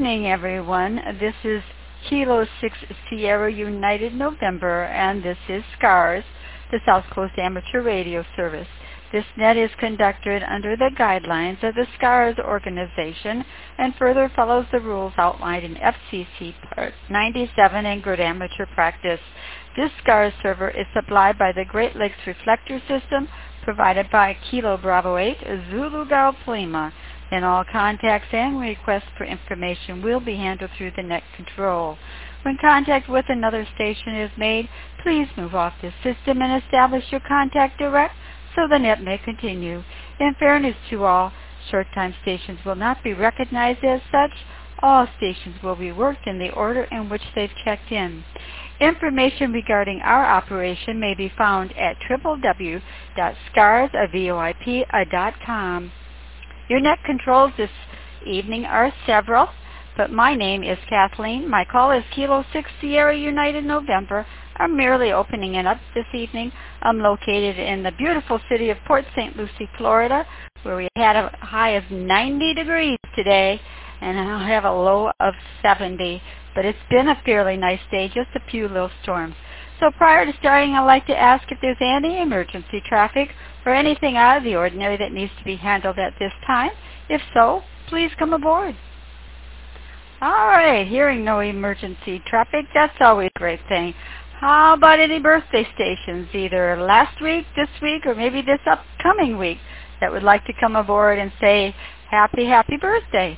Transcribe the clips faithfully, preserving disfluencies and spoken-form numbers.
evening, everyone. This is Kilo six Sierra United November, and this is SCARS, the South Coast Amateur Radio Service. This net is conducted under the guidelines of the SCARS organization and further follows the rules outlined in F C C Part ninety-seven and Good Amateur Practice. This SCARS server is supplied by the Great Lakes Reflector System, provided by Kilo Bravo eight Zulu Golf Lima, and all contacts and requests for information will be handled through the net control. When contact with another station is made, please move off the system and establish your contact direct so the net may continue. In fairness to all, short-time stations will not be recognized as such. All stations will be worked in the order in which they've checked in. Information regarding our operation may be found at w w w dot scars voip dot com. Your net controls this evening are several, but my name is Kathleen. My call is Kilo six Sierra United November. I'm merely opening it up this evening. I'm located in the beautiful city of Port Saint Lucie, Florida, where we had a high of ninety degrees today, and I'll have a low of seventy. But it's been a fairly nice day, just a few little storms. So prior to starting, I'd like to ask if there's any emergency traffic or anything out of the ordinary that needs to be handled at this time. If so, please come aboard. All right, hearing no emergency traffic, that's always a great thing. How about any birthday stations, either last week, this week, or maybe this upcoming week, that would like to come aboard and say happy, happy birthday?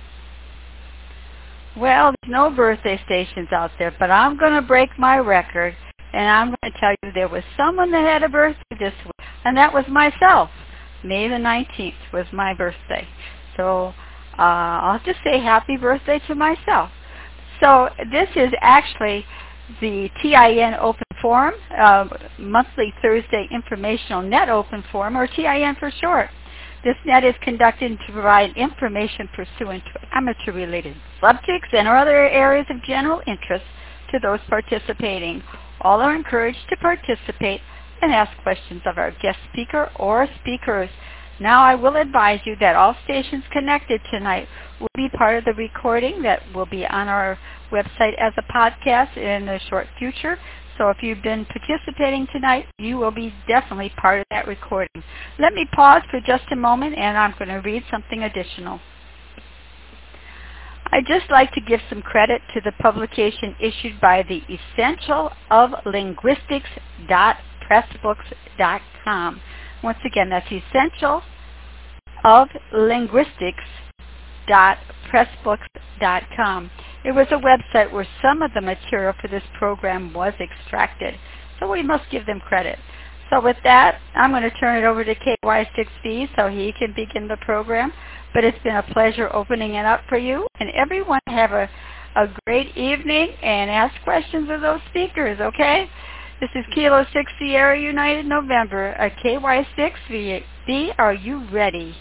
Well, there's no birthday stations out there, but I'm going to break my record, and I'm going to tell you there was someone that had a birthday this week, and that was myself. May the nineteenth was my birthday. So uh, I'll just say happy birthday to myself. So this is actually the T I N Open Forum, uh, monthly Thursday informational net open forum, or T I N for short. This net is conducted to provide information pursuant to amateur-related subjects and other areas of general interest to those participating. All are encouraged to participate and ask questions of our guest speaker or speakers. Now I will advise you that all stations connected tonight will be part of the recording that will be on our website as a podcast in the short future. So if you've been participating tonight, you will be definitely part of that recording. Let me pause for just a moment, and I'm going to read something additional. I'd just like to give some credit to the publication issued by the Essential of Linguistics dot pressbooks dot com. Once again, that's Essential of Linguistics dot pressbooks dot com. It was a website where some of the material for this program was extracted, so we must give them credit. So with that, I'm going to turn it over to K Y six V so he can begin the program. But it's been a pleasure opening it up for you, and everyone have a, a great evening and ask questions of those speakers, okay? This is Kilo six Sierra United November, a K Y six V. Are you ready?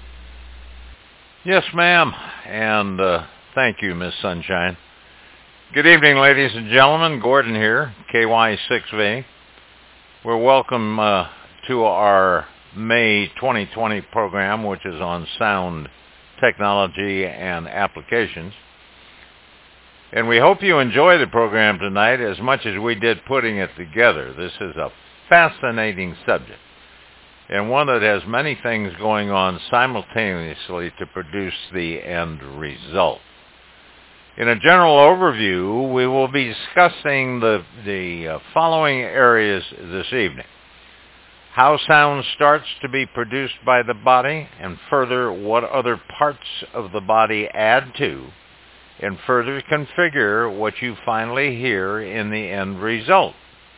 Yes, ma'am, and uh, thank you, Miss Sunshine. Good evening, ladies and gentlemen. Gordon here, K Y six V. We're welcome uh, to our May twenty twenty program, which is on sound technology and applications. And we hope you enjoy the program tonight as much as we did putting it together. This is a fascinating subject, and one that has many things going on simultaneously to produce the end result. In a general overview, we will be discussing the, the uh, following areas this evening. How sound starts to be produced by the body, and further, what other parts of the body add to, and further configure what you finally hear in the end result.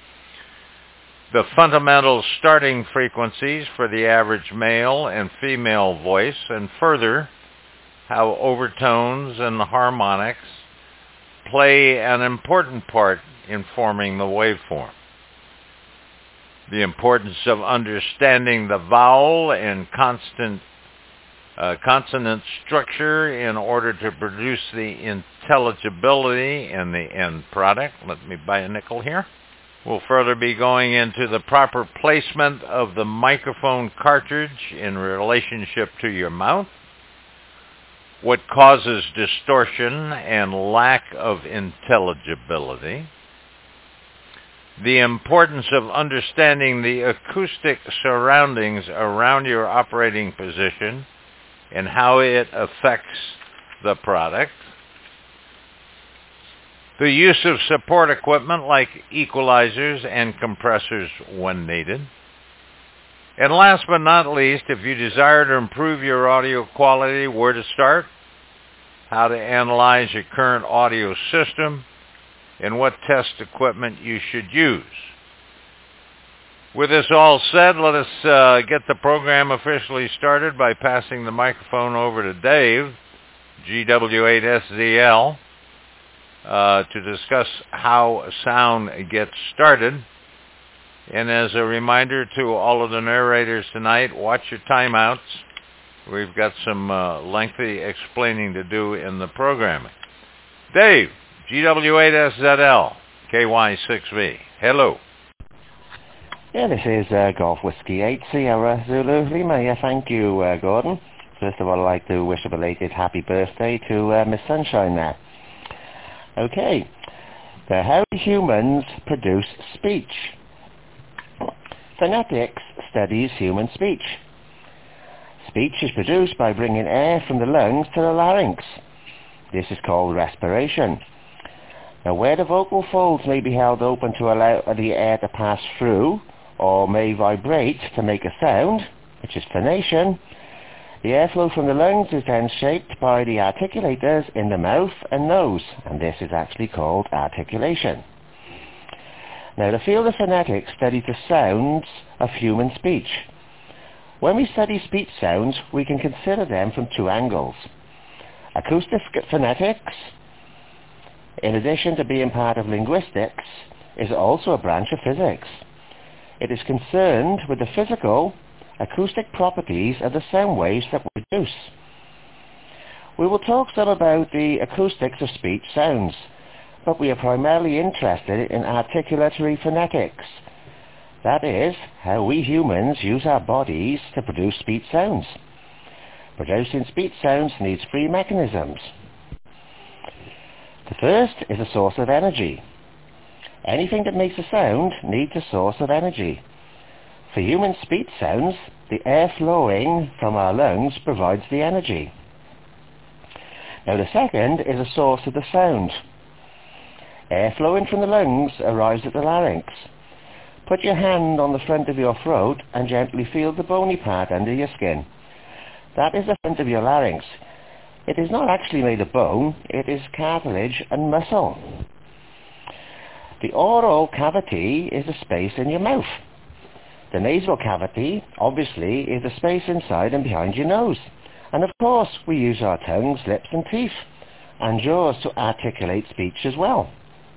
The fundamental starting frequencies for the average male and female voice, and further, how overtones and harmonics play an important part in forming the waveform. The importance of understanding the vowel and constant uh, consonant structure in order to produce the intelligibility in the end product. Let me buy a nickel here. We'll further be going into the proper placement of the microphone cartridge in relationship to your mouth. what causes distortion and lack of intelligibility, the importance of understanding the acoustic surroundings around your operating position and how it affects the product, the use of support equipment like equalizers and compressors when needed, and last but not least, if you desire to improve your audio quality, where to start, how to analyze your current audio system, and what test equipment you should use. With this all said, let us uh, get the program officially started by passing the microphone over to Dave, G W eight S Z L, uh, to discuss how sound gets started. And as a reminder to all of the narrators tonight, watch your timeouts. We've got some uh, lengthy explaining to do in the programming. Dave, G W eight S Z L, K Y six V. Hello. Yeah, this is uh, Golf Whiskey eight, Sierra Zulu Lima. Yeah, thank you, uh, Gordon. First of all, I'd like to wish a belated happy birthday to uh, Miss Sunshine there. Okay, so how do humans produce speech? Phonetics studies human speech. Speech is produced by bringing air from the lungs to the larynx. This is called respiration. Now, where the vocal folds may be held open to allow the air to pass through, or may vibrate to make a sound, which is phonation, the airflow from the lungs is then shaped by the articulators in the mouth and nose, and this is actually called articulation. Now, the field of phonetics studies the sounds of human speech. When we study speech sounds, we can consider them from two angles. Acoustic phonetics, in addition to being part of linguistics, is also a branch of physics. It is concerned with the physical, acoustic properties of the sound waves that we produce. We will talk some about the acoustics of speech sounds, but we are primarily interested in articulatory phonetics. That is, how we humans use our bodies to produce speech sounds. Producing speech sounds needs three mechanisms. The first is a source of energy. Anything that makes a sound needs a source of energy. For human speech sounds, the air flowing from our lungs provides the energy. Now, the second is a source of the sound. Air flowing from the lungs arrives at the larynx. Put your hand on the front of your throat and gently feel the bony part under your skin. That is the front of your larynx. It is not actually made of bone, it is cartilage and muscle. The oral cavity is the space in your mouth. The nasal cavity, obviously, is the space inside and behind your nose. And of course, we use our tongues, lips and teeth, and jaws to articulate speech as well.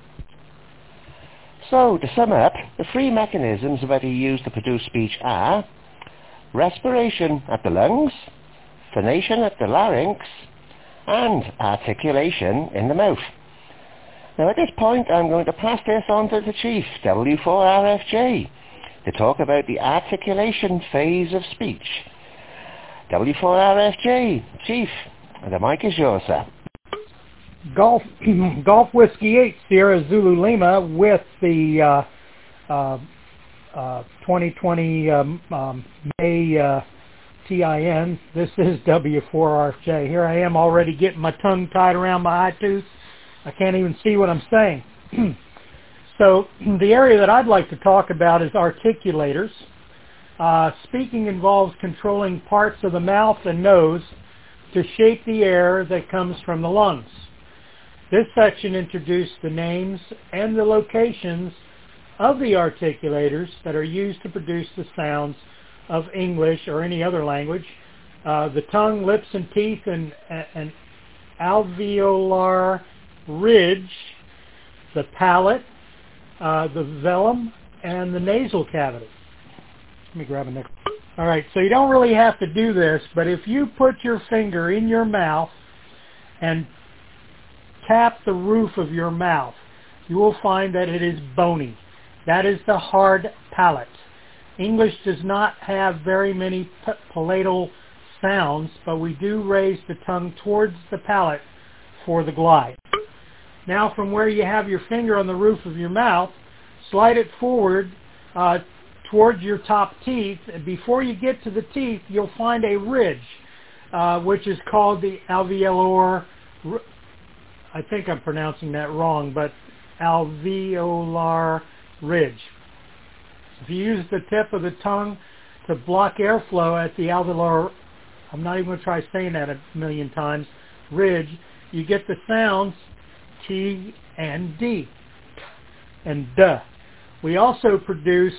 So, to sum up, the three mechanisms that we use to produce speech are respiration at the lungs, phonation at the larynx, and articulation in the mouth. Now, at this point, I'm going to pass this on to the Chief, W four R F J, to talk about the articulation phase of speech. W four R F J, Chief, the mic is yours, sir. Golf, Golf Whiskey eight, Sierra Zulu Lima, with the uh, uh, uh, twenty twenty um, um, May uh, T I N. This is W four R F J. Here I am already getting my tongue tied around my eye tooth. I can't even see what I'm saying. So the area that I'd like to talk about is articulators. Uh, speaking involves controlling parts of the mouth and nose to shape the air that comes from the lungs. This section introduced the names and the locations of the articulators that are used to produce the sounds of English or any other language. Uh, the tongue, lips, and teeth, and an alveolar ridge, the palate, uh, the velum, and the nasal cavity. Let me grab a nickel. All right, so you don't really have to do this, but if you put your finger in your mouth and tap the roof of your mouth, you will find that it is bony. That is the hard palate. English does not have very many palatal sounds, but we do raise the tongue towards the palate for the glide. Now from where you have your finger on the roof of your mouth, slide it forward uh, towards your top teeth. And before you get to the teeth, you'll find a ridge, uh, which is called the alveolar, I think I'm pronouncing that wrong, but alveolar ridge. If you use the tip of the tongue to block airflow at the alveolar, I'm not even going to try saying that a million times, ridge, you get the sounds T and D and D. We also produce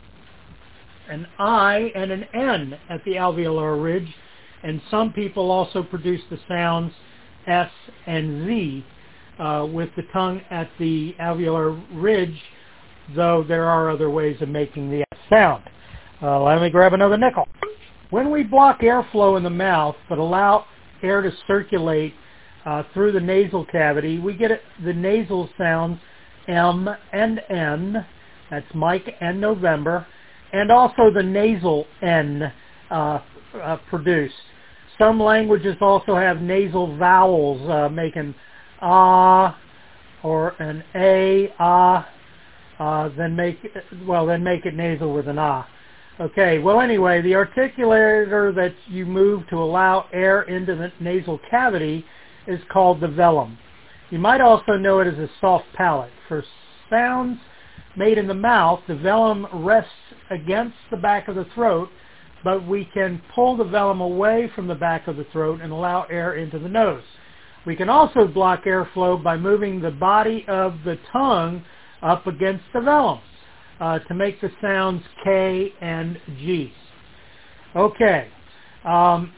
an I and an N at the alveolar ridge, and some people also produce the sounds S and Z uh, with the tongue at the alveolar ridge, though there are other ways of making the S sound. Uh, let me grab another nickel. When we block airflow in the mouth but allow air to circulate uh, through the nasal cavity, we get the nasal sounds M and N, that's Mike and November, and also the nasal N uh, uh, produced. Some languages also have nasal vowels, uh, making ah or an a, ah, uh, then make well then make it nasal with an ah. Okay, well anyway, the articulator that you move to allow air into the nasal cavity is called the velum. You might also know it as a soft palate. For sounds made in the mouth, the velum rests against the back of the throat, but we can pull the velum away from the back of the throat and allow air into the nose. We can also block airflow by moving the body of the tongue up against the velum uh, to make the sounds K and G. Okay. Um,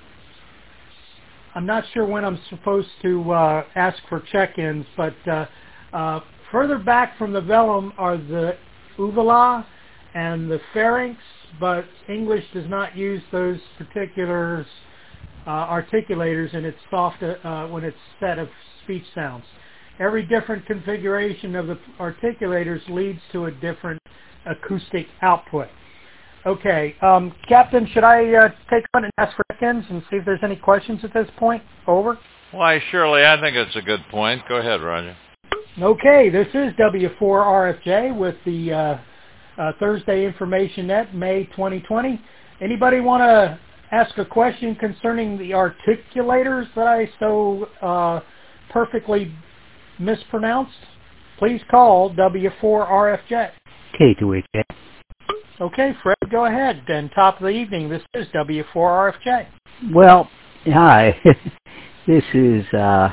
I'm not sure when I'm supposed to uh, ask for check-ins, but uh, uh, further back from the velum are the uvula and the pharynx, but English does not use those particular uh, articulators in its soft uh, when it's set of speech sounds. Every different configuration of the articulators leads to a different acoustic output. Okay, um, Captain, should I uh, take one and ask for check-ins and see if there's any questions at this point? Over. Why, surely, I think it's a good point. Go ahead, Roger. Okay, this is W four R F J with the uh, uh, Thursday Information Net, May twenty twenty. Anybody want to ask a question concerning the articulators that I so uh, perfectly mispronounced? Please call W four R F J. K two H A. Okay, Fred, go ahead. And top of the evening, this is W four R F J. Well, hi. This is, uh,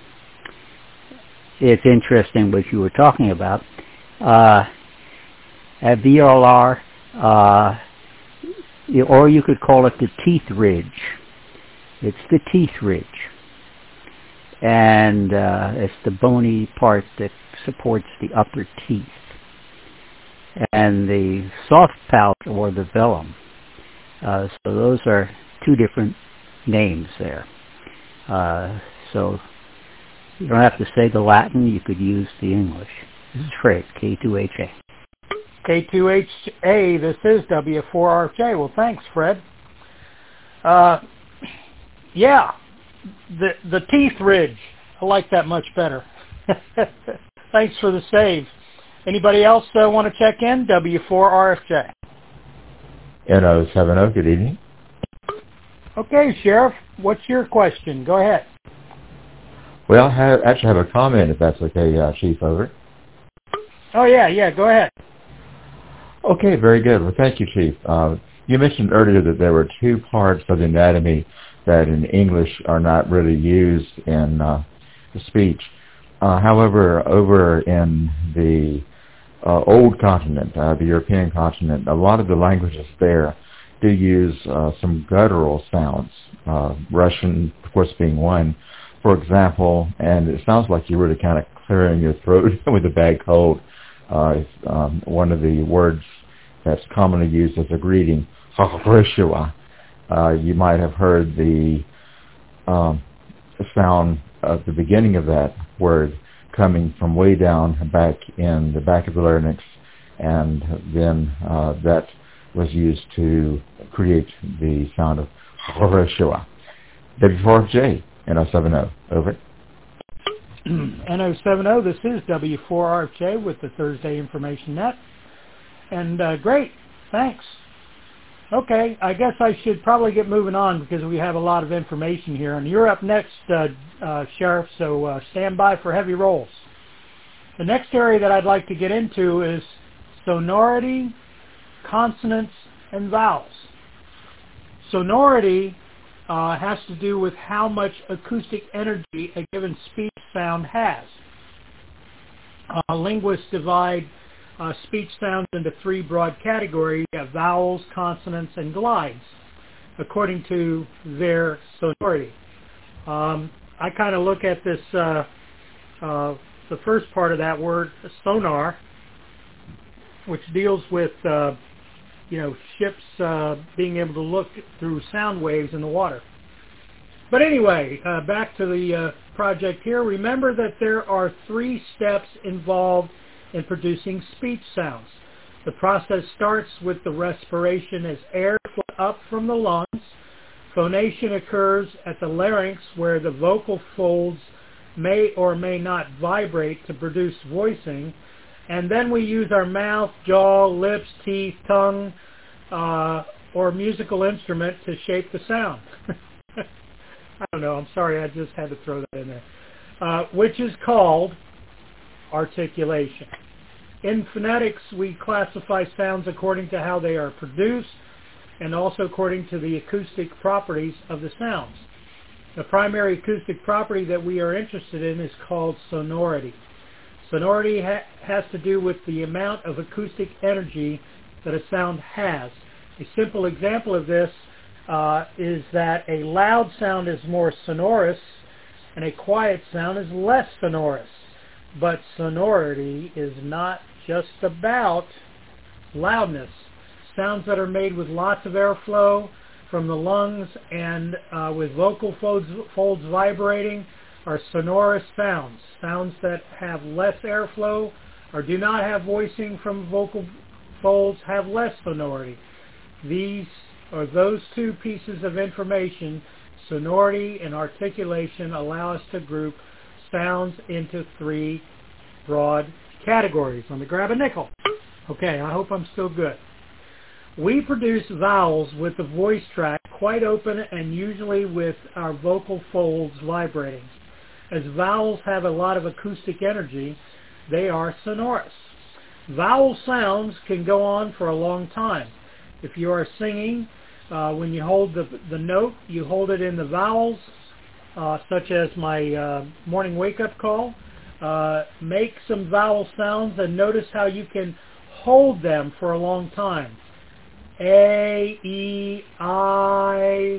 it's interesting what you were talking about. Uh, at V L R, uh, or you could call it the teeth ridge. It's the teeth ridge. And uh, it's the bony part that supports the upper teeth. And the soft palate, or the velum. Uh, so those are two different names there. Uh, so you don't have to say the Latin, you could use the English. This is Fred, K two H A. K two H A, this is W four R F J. Well, thanks, Fred. Uh, yeah, the, the teeth ridge. I like that much better. Thanks for the save. Anybody else uh, want to check in? W four R F J. N O seven zero, good evening. Okay, Sheriff, what's your question? Go ahead. Well, I have, actually have a comment, if that's okay, uh, Chief, over. Oh, yeah, yeah, go ahead. Okay, very good. Well, thank you, Chief. Uh, you mentioned earlier that there were two parts of the anatomy that in English are not really used in uh, the speech. Uh, however, over in the uh, old continent, uh, the European continent, a lot of the languages there do use uh, some guttural sounds, uh, Russian, of course, being one, for example, and it sounds like you're really kind of clearing your throat with a bad cold. Uh, um, one of the words that's commonly used as a greeting, uh, you might have heard the um, sound at the beginning of that word coming from way down back in the back of the larynx, and then uh, that was used to create the sound of Horoshiwa. W four F J, N O seven O. Over. N O seven O, this is W four R F J with the Thursday Information Net. And uh, great, thanks. Okay, I guess I should probably get moving on because we have a lot of information here. And you're up next, uh, uh, Sheriff, so uh, stand by for heavy rolls. The next area that I'd like to get into is sonority, consonants, and vowels. Sonority uh, has to do with how much acoustic energy a given speech sound has. Uh, linguists divide uh, speech sounds into three broad categories: you have vowels, consonants, and glides, according to their sonority. Um, I kind of look at this, uh, uh, the first part of that word, sonar, which deals with uh, you know, ships uh, being able to look through sound waves in the water. But anyway, uh, back to the uh, project here. Remember that there are three steps involved in producing speech sounds. The process starts with the respiration as air flows up from the lungs. Phonation occurs at the larynx, where the vocal folds may or may not vibrate to produce voicing. And then we use our mouth, jaw, lips, teeth, tongue, uh, or musical instrument to shape the sound. I don't know, I'm sorry, I just had to throw that in there. Uh, which is called articulation. In phonetics, we classify sounds according to how they are produced and also according to the acoustic properties of the sounds. The primary acoustic property that we are interested in is called sonority. Sonority ha has to do with the amount of acoustic energy that a sound has. A simple example of this uh, is that a loud sound is more sonorous and a quiet sound is less sonorous. But sonority is not just about loudness. Sounds that are made with lots of airflow from the lungs and uh, with vocal folds, folds vibrating are sonorous sounds. Sounds that have less airflow or do not have voicing from vocal folds have less sonority. These or those two pieces of information, sonority and articulation, allow us to group sounds into three broad categories. Let me grab a nickel. Okay, I hope I'm still good. We produce vowels with the voice tract quite open and usually with our vocal folds vibrating. As vowels have a lot of acoustic energy, they are sonorous. Vowel sounds can go on for a long time. If you are singing, uh, when you hold the, the note, you hold it in the vowels, uh, such as my uh, morning wake-up call. Uh, make some vowel sounds and notice how you can hold them for a long time. A, E, I,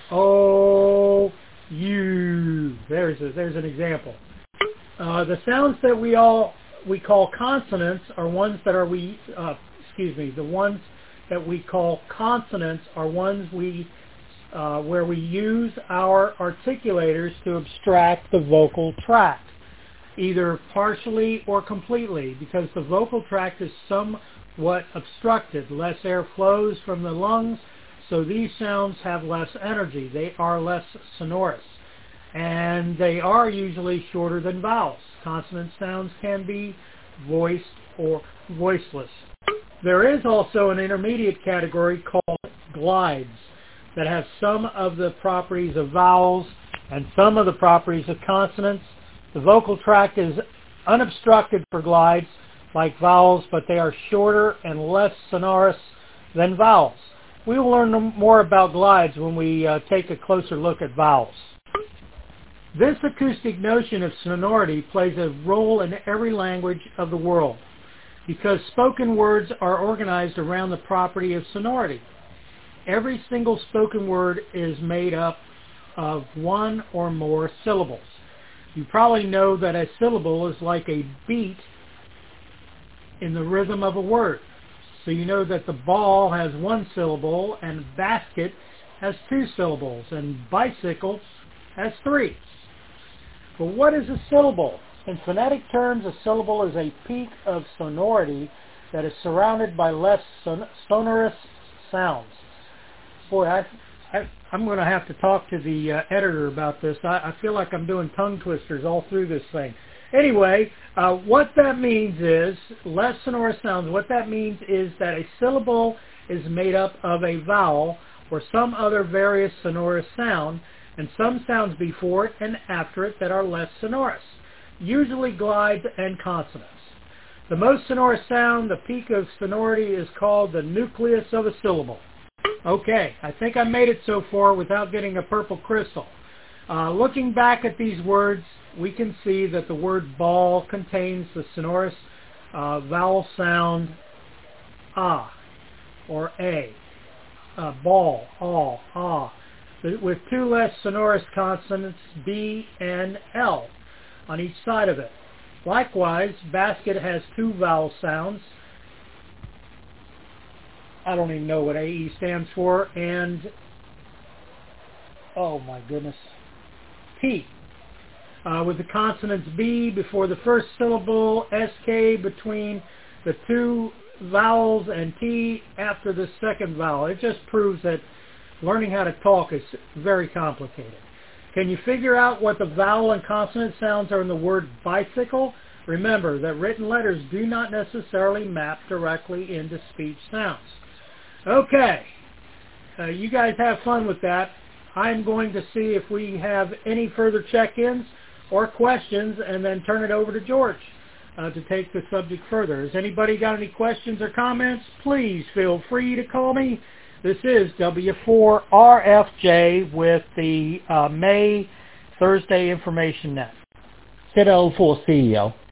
O, U. There's a, there's an example. Uh, the sounds that we all we call consonants are ones that are we uh, excuse me. The ones that we call consonants are ones we uh, where we use our articulators to abstract the vocal tract, either partially or completely, because the vocal tract is somewhat obstructed. Less air flows from the lungs, so these sounds have less energy. They are less sonorous, and they are usually shorter than vowels. Consonant sounds can be voiced or voiceless. There is also an intermediate category called glides that have some of the properties of vowels and some of the properties of consonants. The vocal tract is unobstructed for glides like vowels, but they are shorter and less sonorous than vowels. We will learn more about glides when we uh, take a closer look at vowels. This acoustic notion of sonority plays a role in every language of the world because spoken words are organized around the property of sonority. Every single spoken word is made up of one or more syllables. You probably know that a syllable is like a beat in the rhythm of a word. So you know that the ball has one syllable and basket has two syllables and bicycles has three. But what is a syllable? In phonetic terms, a syllable is a peak of sonority that is surrounded by less son sonorous sounds. Boy, I, I, I'm going to have to talk to the uh, editor about this. I, I feel like I'm doing tongue twisters all through this thing. Anyway, uh, what that means is, less sonorous sounds, what that means is that a syllable is made up of a vowel or some other various sonorous sound, and some sounds before it and after it that are less sonorous, usually glides and consonants. The most sonorous sound, the peak of sonority, is called the nucleus of a syllable. Okay, I think I made it so far without getting a purple crystal. Uh, looking back at these words, we can see that the word ball contains the sonorous uh, vowel sound ah or a. Uh, ball, all, ah, with two less sonorous consonants, b and l, on each side of it. Likewise, basket has two vowel sounds. I don't even know what A E stands for, and, oh my goodness, T. Uh, with the consonants B before the first syllable, S K between the two vowels, and T after the second vowel. It just proves that learning how to talk is very complicated. Can you figure out what the vowel and consonant sounds are in the word bicycle? Remember that written letters do not necessarily map directly into speech sounds. Okay, uh, you guys have fun with that. I'm going to see if we have any further check-ins or questions and then turn it over to George uh, to take the subject further. Has anybody got any questions or comments? Please feel free to call me. This is W four R F J with the uh, May Thursday Information Net. Z L four C E L.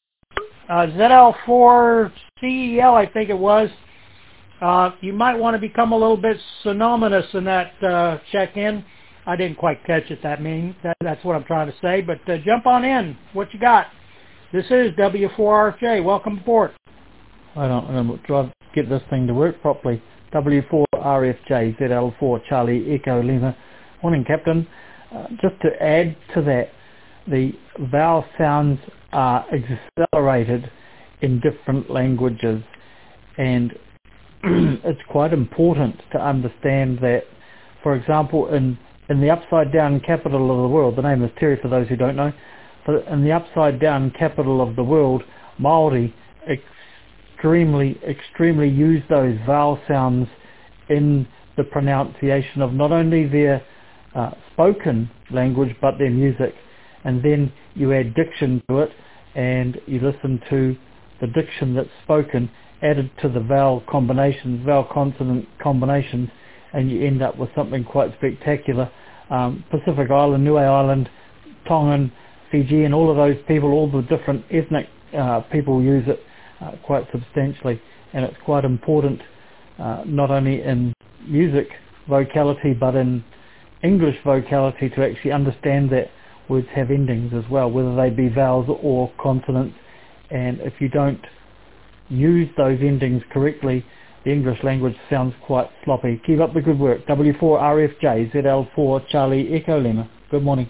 Uh, Z L four C E L, I think it was. Uh, you might want to become a little bit synonymous in that uh, check-in. I didn't quite catch it, that mean. That, that's what I'm trying to say. But uh, jump on in. What you got? This is W four R F J. Welcome aboard. I don't know. Do I get this thing to work properly? W four R F J, Z L four, Charlie, Echo, Lima. Morning, Captain. Uh, just to add to that, the vowel sounds are accelerated in different languages, and it's quite important to understand that, for example, in, in the upside-down capital of the world, the name is Terry for those who don't know, but in the upside-down capital of the world, Māori extremely, extremely use those vowel sounds in the pronunciation of not only their uh, spoken language, but their music. And then you add diction to it, and you listen to the diction that's spoken added to the vowel combinations, vowel consonant combinations, and you end up with something quite spectacular. Um, Pacific Island, Niue Island, Tongan, Fijian, all of those people, all the different ethnic uh, people use it uh, quite substantially, and it's quite important uh, not only in music vocality but in English vocality to actually understand that words have endings as well, whether they be vowels or consonants, and if you don't use those endings correctly, the English language sounds quite sloppy. Keep up the good work. W four R F J, Z L four, Charlie, Echo, Lima. Good morning.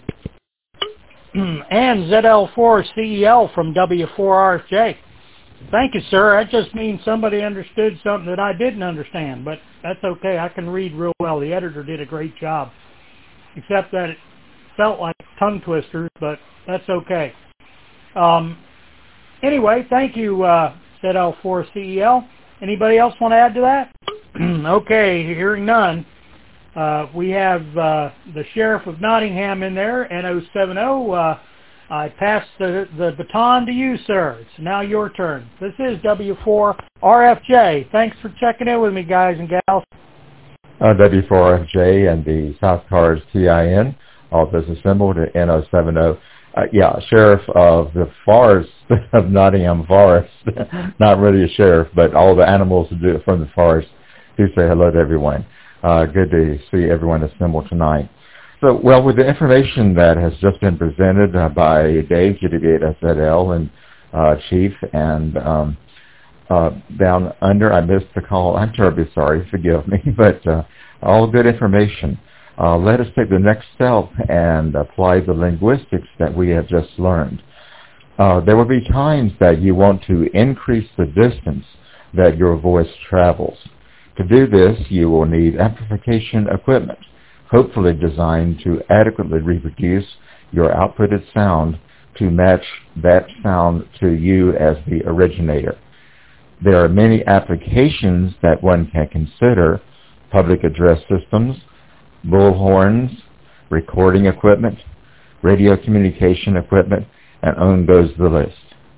And Z L four C E L from W four R F J. Thank you, sir. That just means somebody understood something that I didn't understand, but that's okay. I can read real well. The editor did a great job, except that it felt like tongue twisters, but that's okay. Um, anyway, thank you, uh, Z L four C E L. Anybody else want to add to that? Okay, hearing none. Uh, we have uh, the Sheriff of Nottingham in there, N O seven zero. Uh, I pass the, the baton to you, sir. It's now your turn. This is W four R F J. Thanks for checking in with me, guys and gals. Uh, W four R F J and the South Cars T I N, all this assembled at N O seven zero. Uh, yeah, Sheriff of the Forest of Nottingham Forest. Not really a sheriff, but all the animals who do it from the forest do say hello to everyone. Uh, good to see everyone assembled tonight. So, well, with the information that has just been presented uh, by Dave, G W eight S Z L, and uh, Chief, and um, uh, down under, I missed the call. I'm terribly sorry, forgive me, but uh, all good information. Uh, let us take the next step and apply the linguistics that we have just learned. Uh, there will be times that you want to increase the distance that your voice travels. To do this, you will need amplification equipment. hopefully designed to adequately reproduce your outputted sound to match that sound to you as the originator. There are many applications that one can consider: public address systems, bullhorns, recording equipment, radio communication equipment, and on goes the list.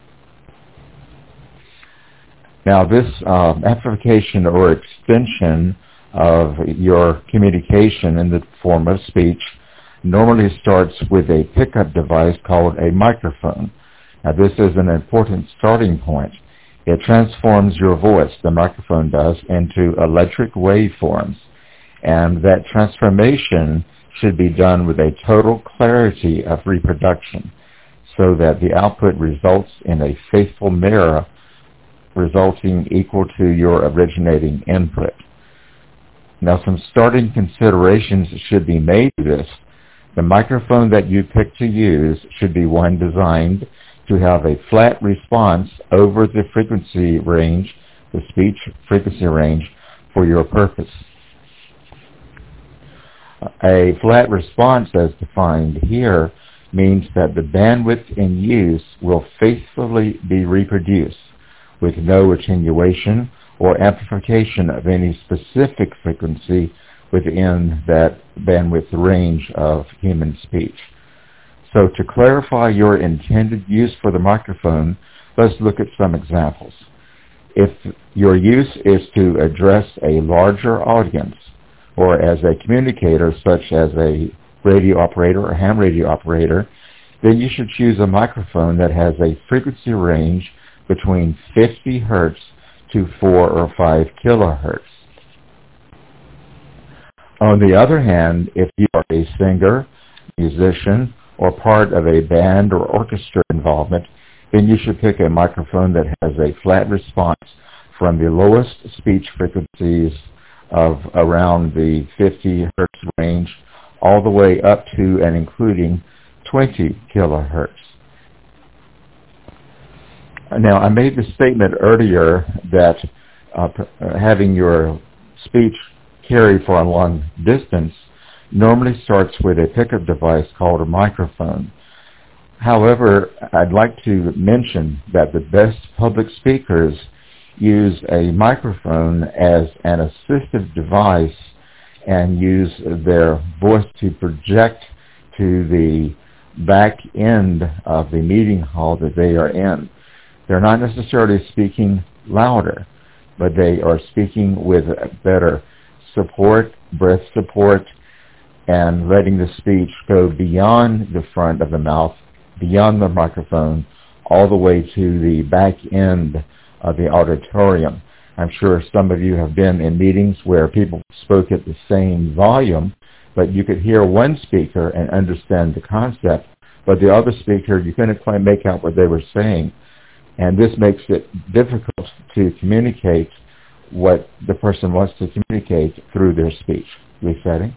Now, this uh, amplification or extension of your communication in the form of speech normally starts with a pickup device called a microphone. Now, this is an important starting point. It transforms your voice, the microphone does, into electric waveforms, and that transformation should be done with a total clarity of reproduction so that the output results in a faithful mirror resulting equal to your originating input. Now, some starting considerations should be made to this. The microphone that you pick to use should be one designed to have a flat response over the frequency range, the speech frequency range, for your purpose. A flat response, as defined here, means that the bandwidth in use will faithfully be reproduced with no attenuation or amplification of any specific frequency within that bandwidth range of human speech. So to clarify your intended use for the microphone, let's look at some examples. If your use is to address a larger audience, or as a communicator such as a radio operator or ham radio operator, then you should choose a microphone that has a frequency range between fifty hertz to four or five kilohertz. On the other hand, if you are a singer, musician, or part of a band or orchestra involvement, then you should pick a microphone that has a flat response from the lowest speech frequencies of around the fifty hertz range all the way up to and including twenty kilohertz. Now, I made the statement earlier that uh, having your speech carry for a long distance normally starts with a pickup device called a microphone. However, I'd like to mention that the best public speakers use a microphone as an assistive device and use their voice to project to the back end of the meeting hall that they are in. They're not necessarily speaking louder, but they are speaking with better support, breath support, and letting the speech go beyond the front of the mouth, beyond the microphone, all the way to the back end of the auditorium. I'm sure some of you have been in meetings where people spoke at the same volume, but you could hear one speaker and understand the concept, but the other speaker, you couldn't quite make out what they were saying. And this makes it difficult to communicate what the person wants to communicate through their speech. Resetting.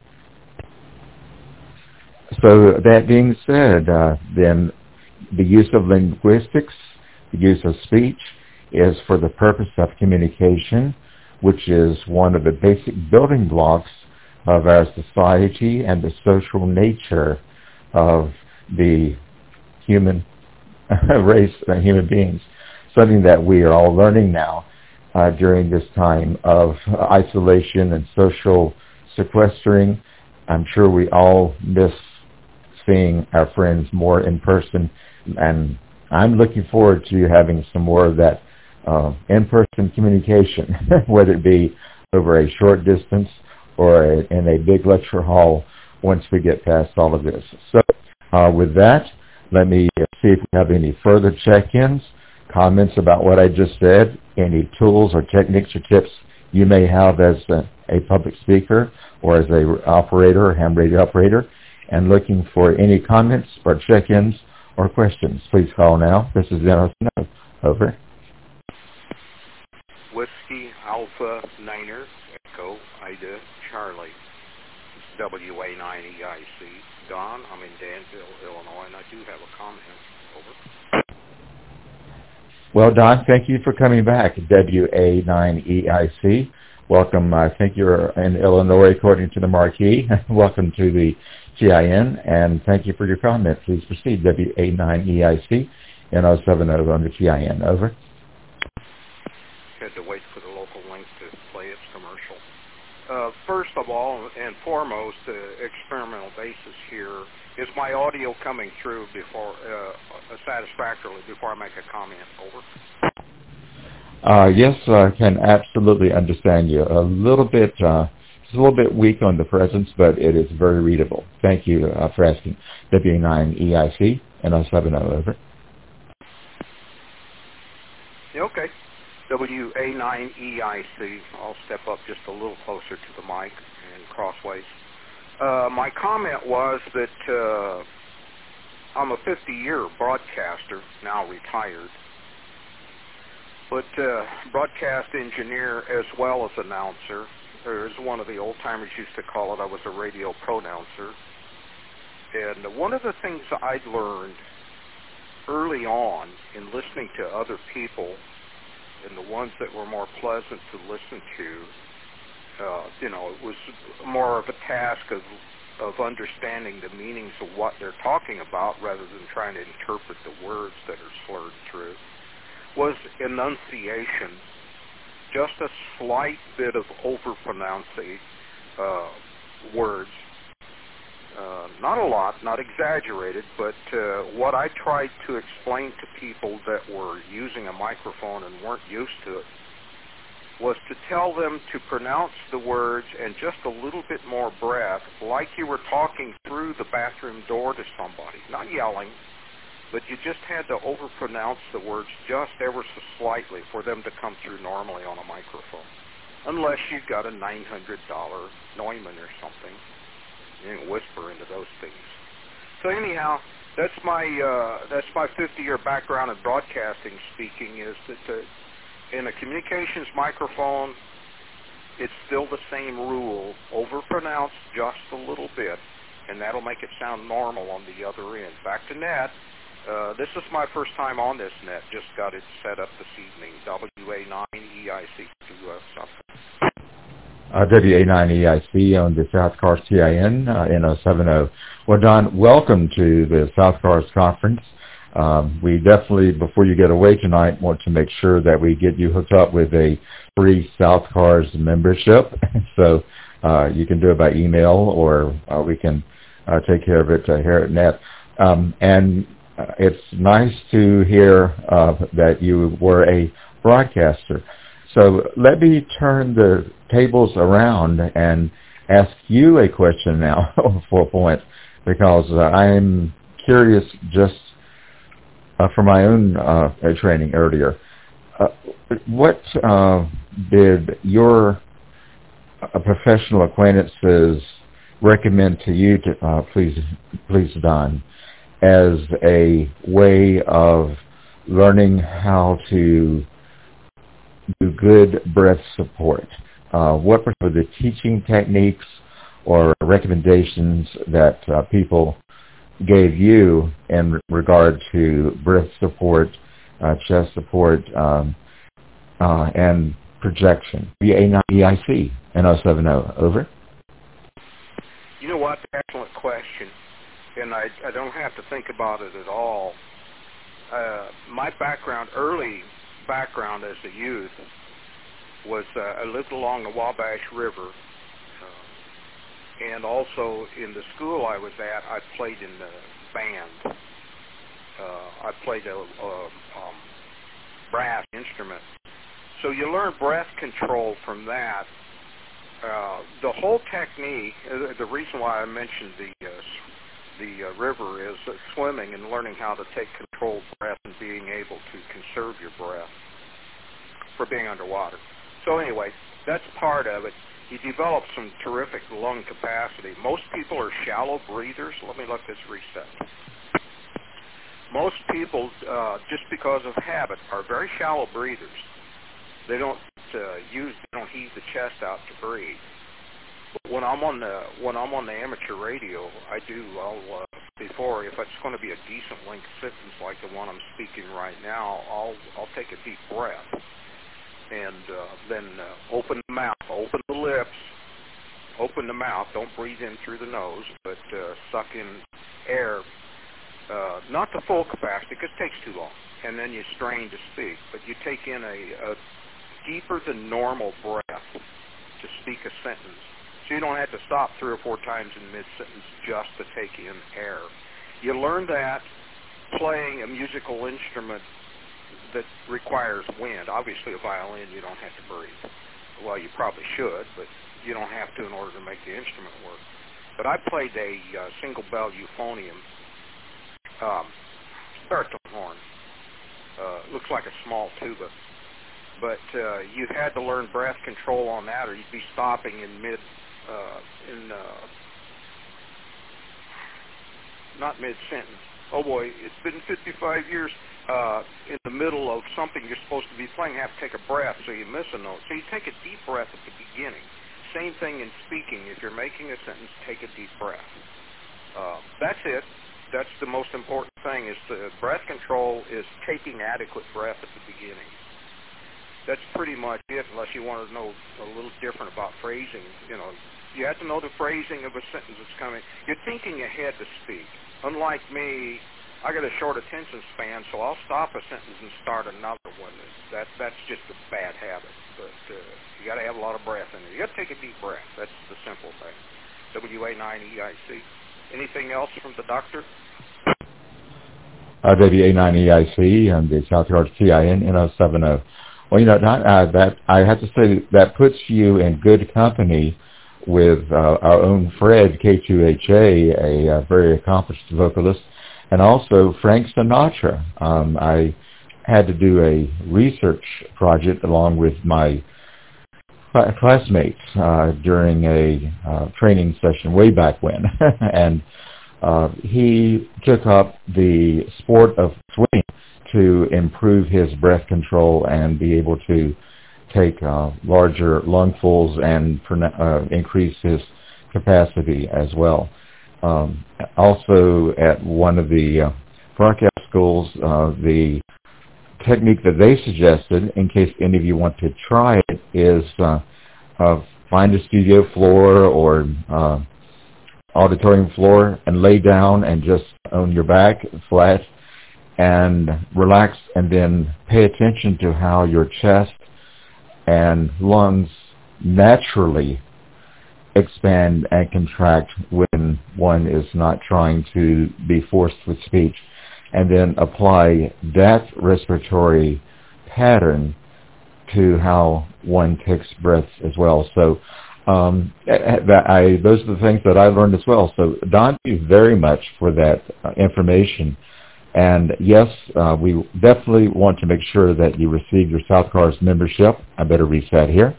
So that being said, uh, then the use of linguistics, the use of speech, is for the purpose of communication, which is one of the basic building blocks of our society and the social nature of the human race, uh, human beings, something that we are all learning now uh, during this time of uh, isolation and social sequestering. I'm sure we all miss seeing our friends more in person, and I'm looking forward to having some more of that uh, in-person communication, whether it be over a short distance or a, in a big lecture hall once we get past all of this. So uh, with that, let me see if we have any further check-ins, comments about what I just said, any tools or techniques or tips you may have as a, a public speaker or as a operator or ham radio operator, and looking for any comments or check-ins or questions. Please call now. This is Dennis Snow. Over. Whiskey Alpha Niner Echo Ida Charlie. W A nine E I C. Don, I'm in Danville, Illinois, and I do have a comment. Over. Well, Don, thank you for coming back. W A nine E I C. welcome. I think you're in Illinois, according to the marquee. Welcome to the T I N, and thank you for your comment. Please proceed. W A nine E I C N O seven zero on the T I N. Over. Had to wait for the local link to play its commercial. Uh, first of all, and foremost, the uh, experimental basis here, is my audio coming through before uh, satisfactorily before I make a comment? Over. Uh, yes, I can absolutely understand you. A little bit, uh, it's a little bit weak on the presence, but it is very readable. Thank you uh, for asking. W A nine E I C N O seven zero. Over. Okay. W A nine E I C. I'll step up just a little closer to the mic and crossways. Uh, my comment was that uh, I'm a fifty-year broadcaster, now retired, but uh, broadcast engineer as well as announcer, or as one of the old-timers used to call it, I was a radio pronouncer. And one of the things I'd learned early on in listening to other people, and the ones that were more pleasant to listen to, uh, you know, it was more of a task of of understanding the meanings of what they're talking about rather than trying to interpret the words that are slurred through, was enunciation. Just a slight bit of overpronouncing uh, words. Uh, not a lot, not exaggerated, but uh, what I tried to explain to people that were using a microphone and weren't used to it was to tell them to pronounce the words and just a little bit more breath, like you were talking through the bathroom door to somebody. Not yelling, but you just had to overpronounce the words just ever so slightly for them to come through normally on a microphone. Unless you've got a nine hundred dollar Neumann or something. You can whisper into those things. So anyhow, that's my uh, that's my fifty-year background in broadcasting speaking, is that uh, in a communications microphone, it's still the same rule. Overpronounce just a little bit, and that'll make it sound normal on the other end. Back to net. Uh, this is my first time on this net. Just got it set up this evening. W A nine E I C to uh, something. Uh, W A nine E I C on the South Cars T I N, uh, N O seven zero. Well, Don, welcome to the South Cars Conference. Um, we definitely, before you get away tonight, want to make sure that we get you hooked up with a free South Cars membership. So uh, you can do it by email, or uh, we can uh, take care of it uh, here at Net. Um, and uh, it's nice to hear uh, that you were a broadcaster. So let me turn the tables around and ask you a question now for a point, because uh, I'm curious just uh, for my own uh, training earlier. Uh, what uh, did your uh, professional acquaintances recommend to you, to, uh, please, please, Don, as a way of learning how to do good breath support? Uh, what were the teaching techniques or recommendations that uh, people gave you in regard to breath support, uh, chest support, um, uh, and projection? W A nine E I C N O seven zero. Over. You know what? Excellent question. And I, I don't have to think about it at all. Uh, my background, early background as a youth, was uh, I lived along the Wabash River, uh, and also in the school I was at, I played in the band. Uh, I played a, a um, brass instrument. So you learn breath control from that. Uh, the whole technique, uh, the reason why I mentioned the uh, the uh, river is uh, swimming and learning how to take controlled breath and being able to conserve your breath for being underwater. So anyway, that's part of it. You develop some terrific lung capacity. Most people are shallow breathers. Let me let this reset. Most people, uh, just because of habit, are very shallow breathers. They don't uh, use, they don't heave the chest out to breathe. But when I'm on the when I'm on the amateur radio, I do. I'll uh, before if it's going to be a decent length sentence like the one I'm speaking right now, I'll I'll take a deep breath. and uh, then uh, open the mouth, open the lips, open the mouth. Don't breathe in through the nose, but uh, suck in air, uh, not the full capacity, because it takes too long. And then you strain to speak, but you take in a, a deeper than normal breath to speak a sentence. So you don't have to stop three or four times in mid-sentence just to take in air. You learn that playing a musical instrument that requires wind. Obviously, a violin, you don't have to breathe. Well, you probably should, but you don't have to in order to make the instrument work. But I played a uh, single bell euphonium, um, baritone horn. Uh, looks like a small tuba. But uh, you had to learn breath control on that, or you'd be stopping in mid, uh, in, uh, not mid-sentence. Oh boy, it's been fifty-five years. Uh, in the middle of something you're supposed to be playing, you have to take a breath, so you miss a note. So you take a deep breath at the beginning. Same thing in speaking. If you're making a sentence, take a deep breath. Uh, that's it. That's the most important thing, is the breath control is taking adequate breath at the beginning. That's pretty much it, unless you want to know a little different about phrasing. You know, you have to know the phrasing of a sentence that's coming. You're thinking ahead to speak. Unlike me, I got a short attention span, so I'll stop a sentence and start another one. That, that's just a bad habit. But uh, you got to have a lot of breath in it. You got to take a deep breath. That's the simple thing. W A nine E I C. Anything else from the doctor? Uh, W A nine E I C and the South Yard T I N N oh seven oh. Well, you know, not, uh, that I have to say that puts you in good company with uh, our own Fred, K two H A, a, a very accomplished vocalist, and also Frank Sinatra. Um, I had to do a research project along with my cl- classmates uh, during a uh, training session way back when, and uh, he took up the sport of swimming to improve his breath control and be able to take uh, larger lungfuls and uh, increase his capacity as well. Um, also, at one of the uh, broadcast schools, uh, the technique that they suggested, in case any of you want to try it, is uh, uh, find a studio floor or uh, auditorium floor and lay down and just on your back flat and relax, and then pay attention to how your chest and lungs naturally expand and contract when one is not trying to be forced with speech, and then apply that respiratory pattern to how one takes breaths as well. So um, that I, those are the things that I learned as well. So Don, thank you very much for that uh, information. And yes, uh, we definitely want to make sure that you receive your South Cars membership. I better reset here.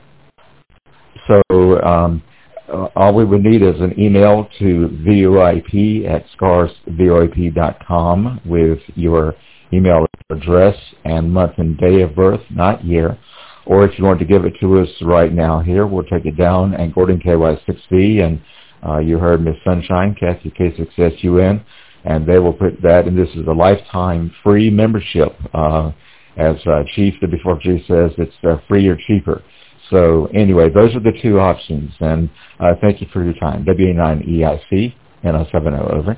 So um, uh, all we would need is an email to V O I P at scars V O I P dot com with your email address and month and day of birth, not year. Or if you want to give it to us right now here, we'll take it down. And Gordon K Y six V, and uh, you heard Miss Sunshine, Kathy K six S U N, and they will put that, and this is a lifetime free membership. Uh, as uh, Chief, the Before Chief says, it's uh, free or cheaper. So anyway, those are the two options, and uh, thank you for your time. W A nine E I C, N oh seven oh, over.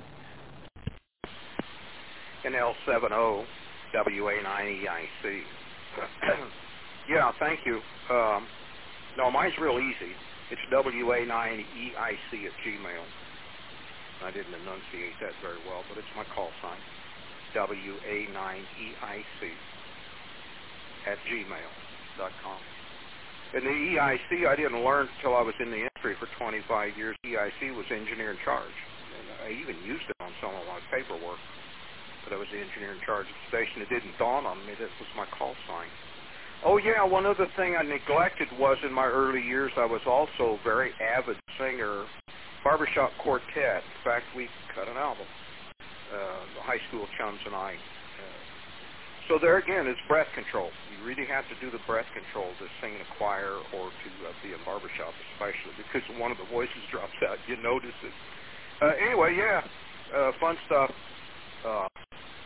N L seven oh, W A nine E I C. Yeah, thank you. Um, no, mine's real easy. It's W A nine E I C at Gmail. I didn't enunciate that very well, but it's my call sign. W A nine E I C at gmail dot com. And the E I C I didn't learn until I was in the industry for twenty-five years. E I C was engineer in charge. And I even used it on some of my paperwork. But I was the engineer in charge of the station. It didn't dawn on me that was my call sign. Oh yeah, one other thing I neglected was in my early years I was also a very avid singer. Barbershop Quartet. In fact, we cut an album. Uh, the high school chums and I. Uh, so there again, it's breath control. You really have to do the breath control to sing in a choir or to uh, be a barbershop, especially because one of the voices drops out. You notice it. Uh, anyway, yeah, uh, fun stuff. Uh,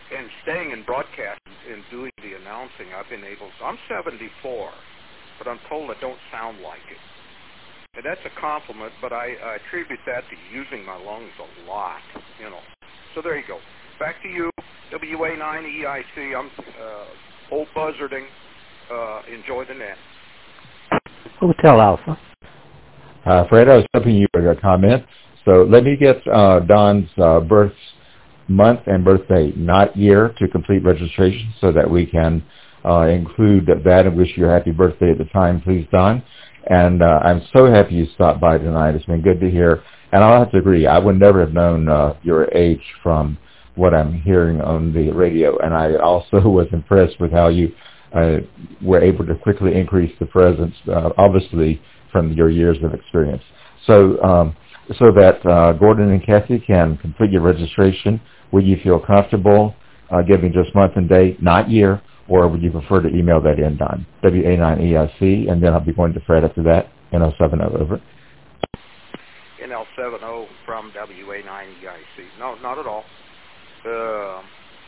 and staying in broadcast and doing the announcing, I've been able to, I'm seventy-four, but I'm told I don't sound like it. And that's a compliment, but I, I attribute that to using my lungs a lot, you know. So there you go. Back to you, W A nine E I C. I'm uh, old buzzarding. Uh, enjoy the net. Hotel Alpha. Uh, Fred, I was hoping you would uh, comment. So let me get uh, Don's uh, birth month and birthday, not year, to complete registration so that we can uh, include that and wish you a happy birthday at the time, please, Don. And uh, I'm so happy you stopped by tonight. It's been good to hear. And I'll have to agree, I would never have known uh, your age from what I'm hearing on the radio. And I also was impressed with how you uh, were able to quickly increase the presence, uh, obviously, from your years of experience. So um, so that uh, Gordon and Kathy can complete your registration, would you feel comfortable uh, giving just month and day, not year, or would you prefer to email that in, Don? W A nine E I C, and then I'll be going to Fred after that. N L seven oh, over. N L seven oh from W A nine E I C. No, not at all. Uh,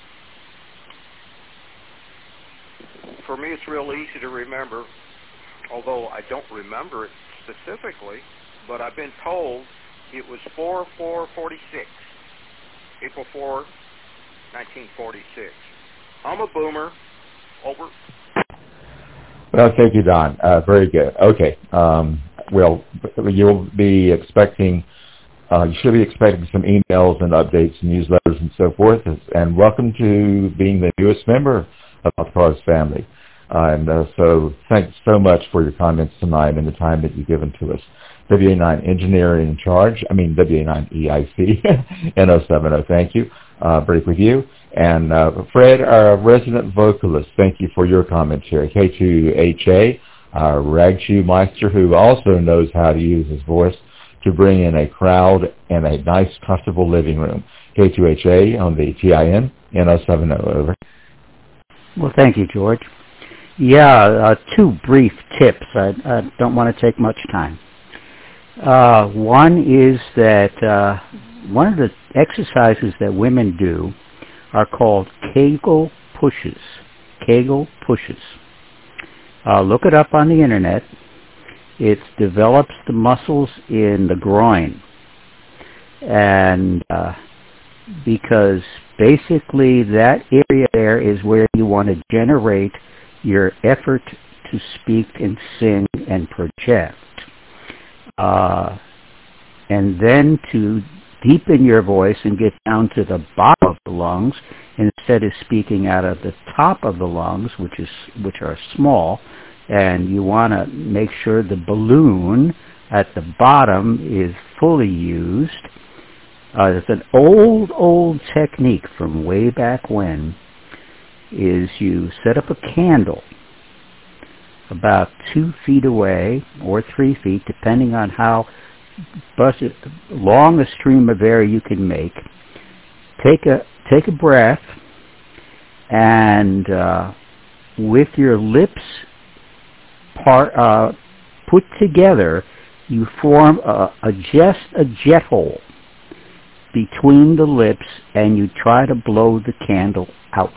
for me, it's real easy to remember, although I don't remember it specifically, but I've been told it was four four forty-six, April fourth, nineteen forty-six. I'm a boomer. Over. Well, thank you, Don. Uh, very good. Okay. Um, well, you'll be expecting, uh, you should be expecting some emails and updates and newsletters and so forth. And welcome to being the newest member of the Cars family. Uh, and uh, so thanks so much for your comments tonight and the time that you've given to us. W A nine Engineer in Charge, I mean W A nine E I C, N oh seven oh, thank you. Uh, break with you. And uh, Fred, our resident vocalist, thank you for your commentary. K two H A, our rag shoe meister, who also knows how to use his voice to bring in a crowd and a nice, comfortable living room. K two H A on the T I N, N oh seven oh, over. Well, thank you, George. Yeah, uh, two brief tips. I, I don't want to take much time. Uh, one is that uh, one of the exercises that women do are called Kegel pushes. Kegel pushes. Uh, look it up on the internet. It develops the muscles in the groin. And uh, because basically that area there is where you want to generate your effort to speak and sing and project. Uh, and then to deepen your voice and get down to the bottom of the lungs instead of speaking out of the top of the lungs, which is which are small, and you want to make sure the balloon at the bottom is fully used. Uh, it's an old, old technique from way back when, is you set up a candle about two feet away or three feet, depending on how Busted, long a stream of air you can make. Take a take a breath, and uh, with your lips part uh, put together, you form a, a just a jet hole between the lips, and you try to blow the candle out.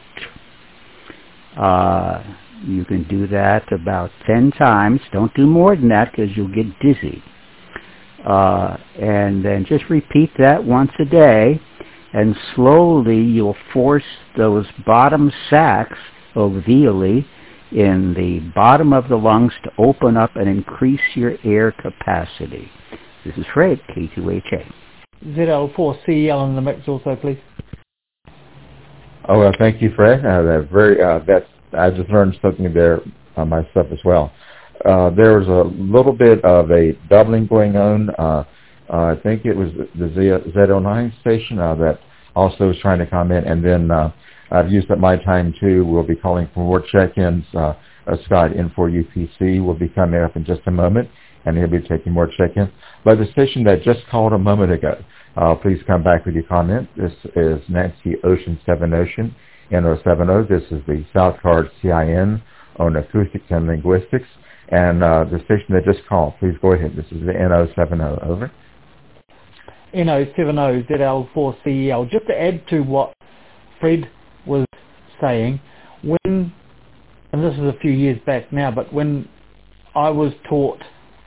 Uh, you can do that about ten times. Don't do more than that because you'll get dizzy. Uh, and then just repeat that once a day, and slowly you'll force those bottom sacs alveoli in the bottom of the lungs to open up and increase your air capacity. This is Fred, K two H A. Z L four C L on the mix also, please. Oh, well, thank you, Fred. Uh, that very, uh, that's, I just learned something there uh, myself as well. Uh, there was a little bit of a doubling going on. Uh, uh, I think it was the Z oh nine station uh, that also was trying to comment. And then uh, I've used up my time, too. We'll be calling for more check-ins. Uh, uh, Scott in four U P C will be coming up in just a moment, and he'll be taking more check-ins. But the station that just called a moment ago, uh, please come back with your comment. This is Nancy Ocean seven Ocean, N oh seven oh. This is the South Card T I N on Acoustics and Linguistics. And uh, the station that just called, please go ahead. This is the N oh seven oh, over. N oh seven oh, Z L four C L. Just to add to what Fred was saying, when, and this is a few years back now, but when I was taught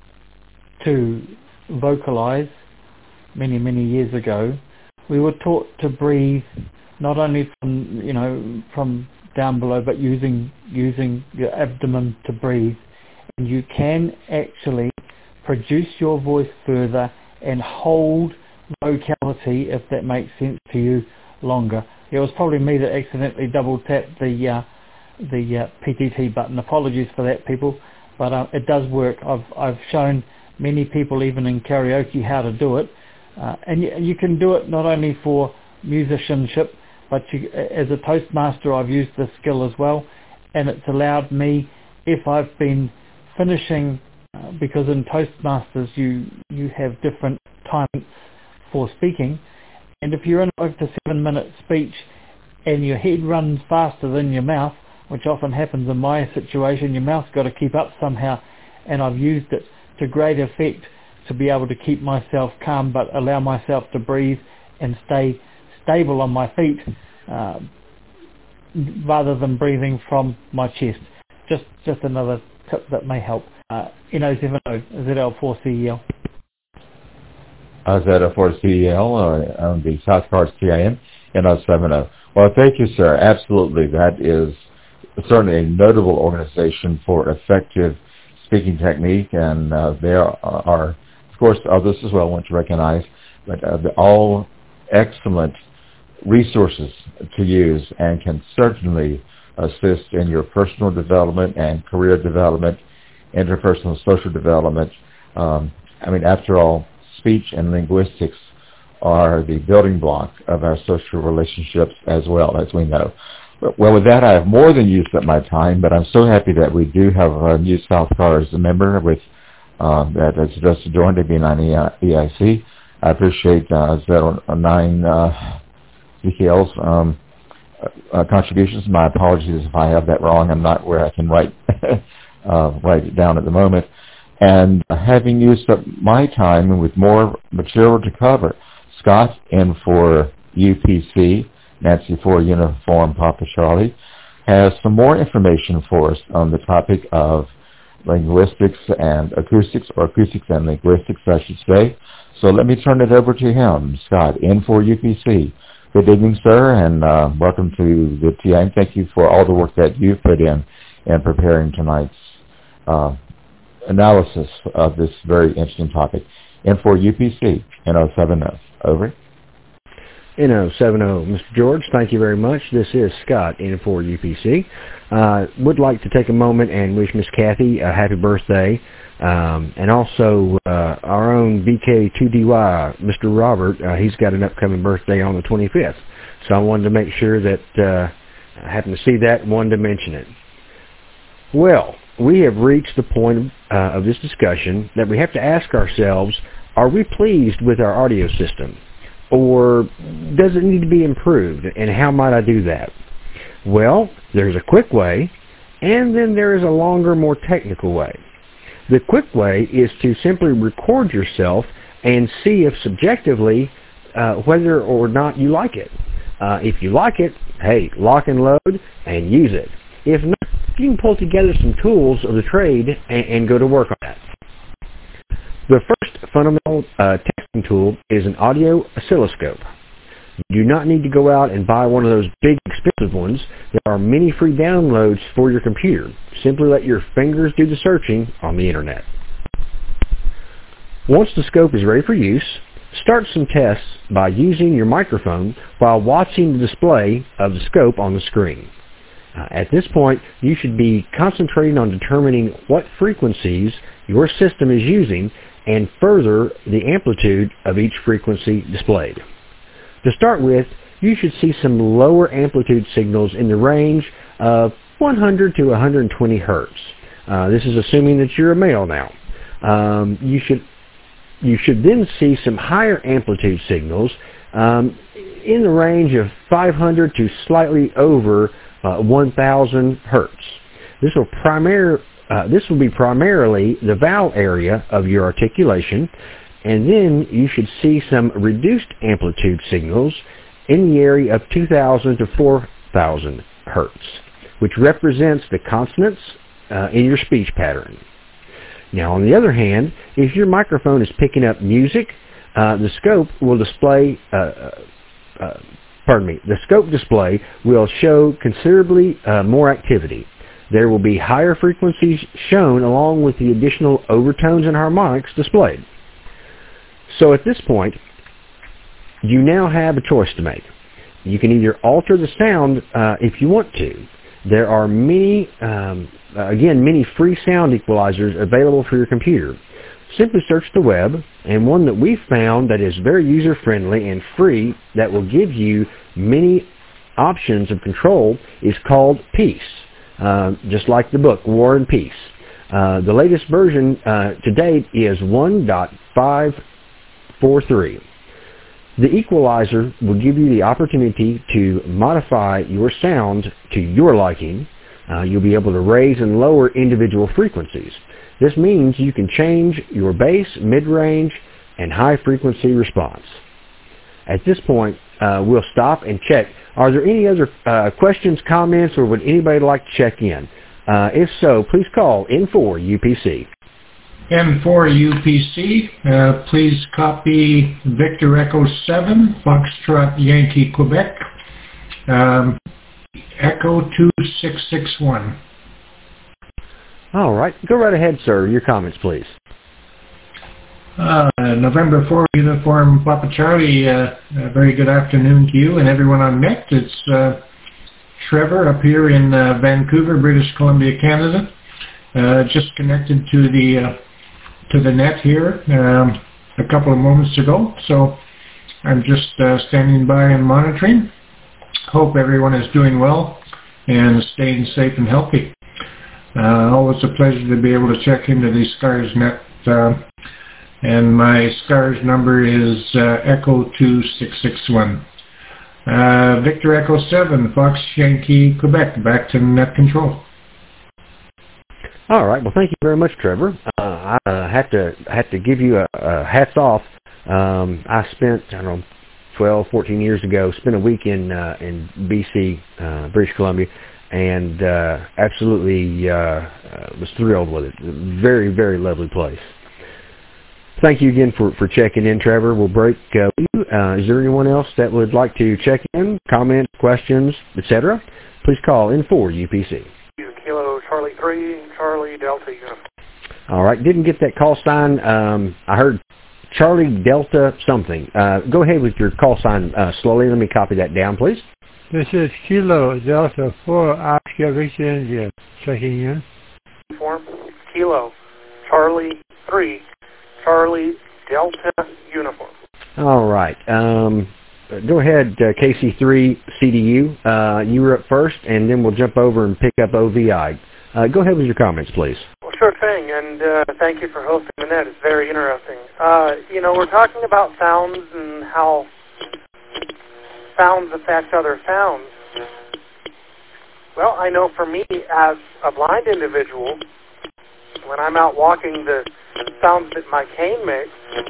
to vocalize many, many years ago, we were taught to breathe not only from, you know, from down below, but using using your abdomen to breathe. And you can actually produce your voice further and hold vocality, if that makes sense to you, longer. It was probably me that accidentally double tapped the uh, the uh, P T T button. Apologies for that, people, but uh, it does work. I've I've shown many people, even in karaoke, how to do it, uh, and you, you can do it not only for musicianship, but you, as a Toastmaster, I've used this skill as well, and it's allowed me, if I've been finishing, uh, because in Toastmasters you you have different times for speaking, and if you're in a five to seven minute speech and your head runs faster than your mouth, which often happens in my situation, your mouth's got to keep up somehow, and I've used it to great effect to be able to keep myself calm but allow myself to breathe and stay stable on my feet, uh, rather than breathing from my chest. Just just another tip that may help. Uh, N O seven O, Z L four C E L. Uh, Z L four C E L uh, on the South Cars T I N, N O seven O. Well, thank you, sir. Absolutely. That is certainly a notable organization for effective speaking technique, and uh, there are, of course, others as well, I want to recognize, but uh, they're all excellent resources to use and can certainly assist in your personal development and career development, interpersonal social development. Um, I mean, after all, speech and linguistics are the building block of our social relationships as well, as we know. Well, with that, I have more than used up my time, but I'm so happy that we do have a new South Cars member with uh, that has just joined the B nine E I C. I appreciate uh, Z L nine uh, Z K L's um, uh, contributions. My apologies if I have that wrong. I'm not where I can write uh, write it down at the moment. And uh, having used up my time with more material to cover, Scott in for U P C, Nancy for Uniform Papa Charlie, has some more information for us on the topic of linguistics and acoustics, or acoustics and linguistics, I should say. So let me turn it over to him. Scott, in for U P C. Good evening, sir, and uh, welcome to the T I N. Thank you for all the work that you've put in in preparing tonight's uh, analysis of this very interesting topic. In for U P C, N O seven O. Over. N O seven O, Mister George, thank you very much. This is Scott, in for U P C. Uh, would like to take a moment and wish Miss Kathy a happy birthday, um, and also uh, our own B K two D Y, Mister Robert, uh, he's got an upcoming birthday on the twenty-fifth. So I wanted to make sure that uh, I happened to see that and wanted to mention it. Well, we have reached the point uh, of this discussion that we have to ask ourselves, are we pleased with our audio system? Or does it need to be improved, and how might I do that? Well, there's a quick way, and then there is a longer, more technical way. The quick way is to simply record yourself and see if subjectively uh, whether or not you like it. Uh, if you like it, hey, lock and load and use it. If not, you can pull together some tools of the trade and, and go to work on that. The first fundamental uh, testing tool is an audio oscilloscope. You do not need to go out and buy one of those big expensive ones. There are many free downloads for your computer. Simply let your fingers do the searching on the internet. Once the scope is ready for use, start some tests by using your microphone while watching the display of the scope on the screen. Uh, at this point, you should be concentrating on determining what frequencies your system is using and further the amplitude of each frequency displayed. To start with, you should see some lower amplitude signals in the range of one hundred to one hundred twenty hertz. Uh, this is assuming that you're a male now. Um, you should you should then see some higher amplitude signals um, in the range of five hundred to slightly over uh, one thousand hertz. This will primary Uh, this will be primarily the vowel area of your articulation, and then you should see some reduced amplitude signals in the area of two thousand to four thousand hertz, which represents the consonants uh, in your speech pattern. Now, on the other hand, if your microphone is picking up music, uh, the scope will display, uh, uh, uh, pardon me, the scope display will show considerably uh, more activity. There will be higher frequencies shown along with the additional overtones and harmonics displayed. So at this point, you now have a choice to make. You can either alter the sound uh, if you want to. There are many, um, again, many free sound equalizers available for your computer. Simply search the web, and one that we've found that is very user-friendly and free that will give you many options of control is called Peace, uh, just like the book, War and Peace. Uh, the latest version uh, to date is one point five four three. The equalizer will give you the opportunity to modify your sound to your liking. Uh, you'll be able to raise and lower individual frequencies. This means you can change your bass, mid-range, and high-frequency response. At this point, uh, we'll stop and check. Are there any other uh, questions, comments, or would anybody like to check in? Uh, if so, please call N four U P C. N four U P C, uh, please copy Victor Echo seven, Foxtrot Yankee, Quebec, um, Echo two six six one. All right. Go right ahead, sir. Your comments, please. Uh, November fourth, Uniform Papa Charlie, uh, a very good afternoon to you and everyone on net. It's uh, Trevor up here in uh, Vancouver, British Columbia, Canada. Uh, just connected to the uh, to the net here um, a couple of moments ago, so I'm just uh, standing by and monitoring. Hope everyone is doing well and staying safe and healthy. Uh, always a pleasure to be able to check into the SCARS net, uh, and my SCARS number is uh, Echo two six six one. Uh, Victor Echo seven, Fox Yankee, Quebec, back to net control. All right. Well, thank you very much, Trevor. Uh, I uh, have to have to give you a, a hats off. Um, I spent I don't know twelve, fourteen years ago spent a week in uh, in B C, uh, British Columbia, and uh, absolutely uh, uh, was thrilled with it. Very, very lovely place. Thank you again for, for checking in, Trevor. We'll break uh, with you. Uh, is there anyone else that would like to check in, comment, questions, et cetera? Please call N four U P C. Kilo Charlie three, Charlie Delta Uniform. All right. Didn't get that call sign. Um, I heard Charlie Delta something. Uh, go ahead with your call sign uh, slowly. Let me copy that down, please. This is Kilo Delta four, Oscar Victor India. Checking in. Uniform. Kilo Charlie three, Charlie Delta Uniform. All right. Um, go ahead, uh, K C three C D U. Uh, you were up first, and then we'll jump over and pick up O V I. Uh, go ahead with your comments, please. Well, sure thing, and uh, thank you for hosting the net. It's very interesting. Uh, you know, we're talking about sounds and how sounds affect other sounds. Well, I know for me, as a blind individual, when I'm out walking, the sounds that my cane makes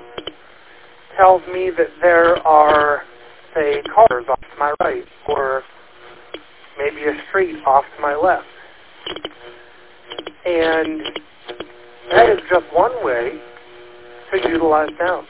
tells me that there are, say, cars off to my right, or maybe a street off to my left. And that is just one way to utilize sound.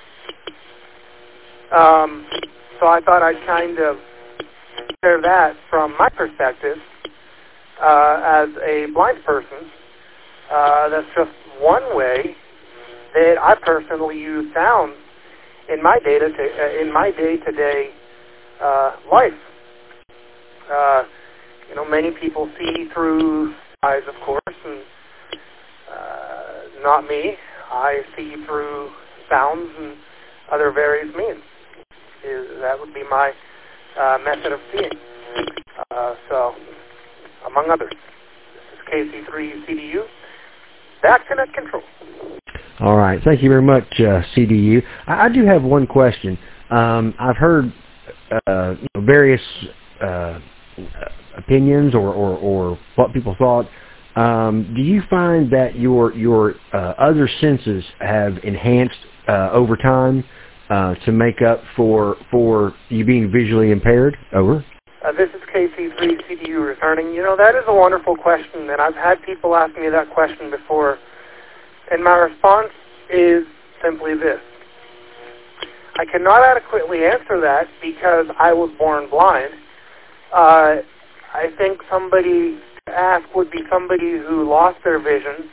Um, so I thought I'd kind of share that from my perspective uh, as a blind person. Uh, that's just one way that I personally use sound in my data to, uh, in my day-to-day uh, life. Uh, you know, many people see through eyes, of course, and uh, not me. I see through sounds and other various means. Is, that would be my uh, method of seeing. Uh, so, among others, this is K C three C D U. Back to net control. All right. Thank you very much, uh, C D U. I, I do have one question. Um, I've heard uh, you know, various uh, opinions or, or, or what people thought. Um, do you find that your your uh, other senses have enhanced uh, over time uh, to make up for for you being visually impaired? Over. Uh, this is K C three C D U returning. You know, that is a wonderful question, and I've had people ask me that question before, and my response is simply this. I cannot adequately answer that because I was born blind. Uh, I think somebody to ask would be somebody who lost their vision.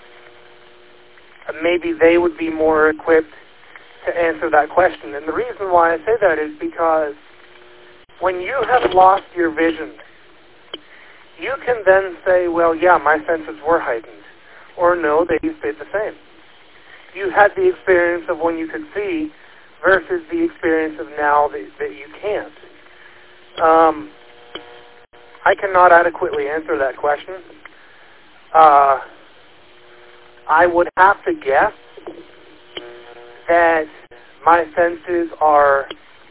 Maybe they would be more equipped to answer that question. And the reason why I say that is because when you have lost your vision, you can then say, well, yeah, my senses were heightened. Or no, they stayed the same. You had the experience of when you could see versus the experience of now that, that you can't. Um, I cannot adequately answer that question. Uh, I would have to guess that my senses are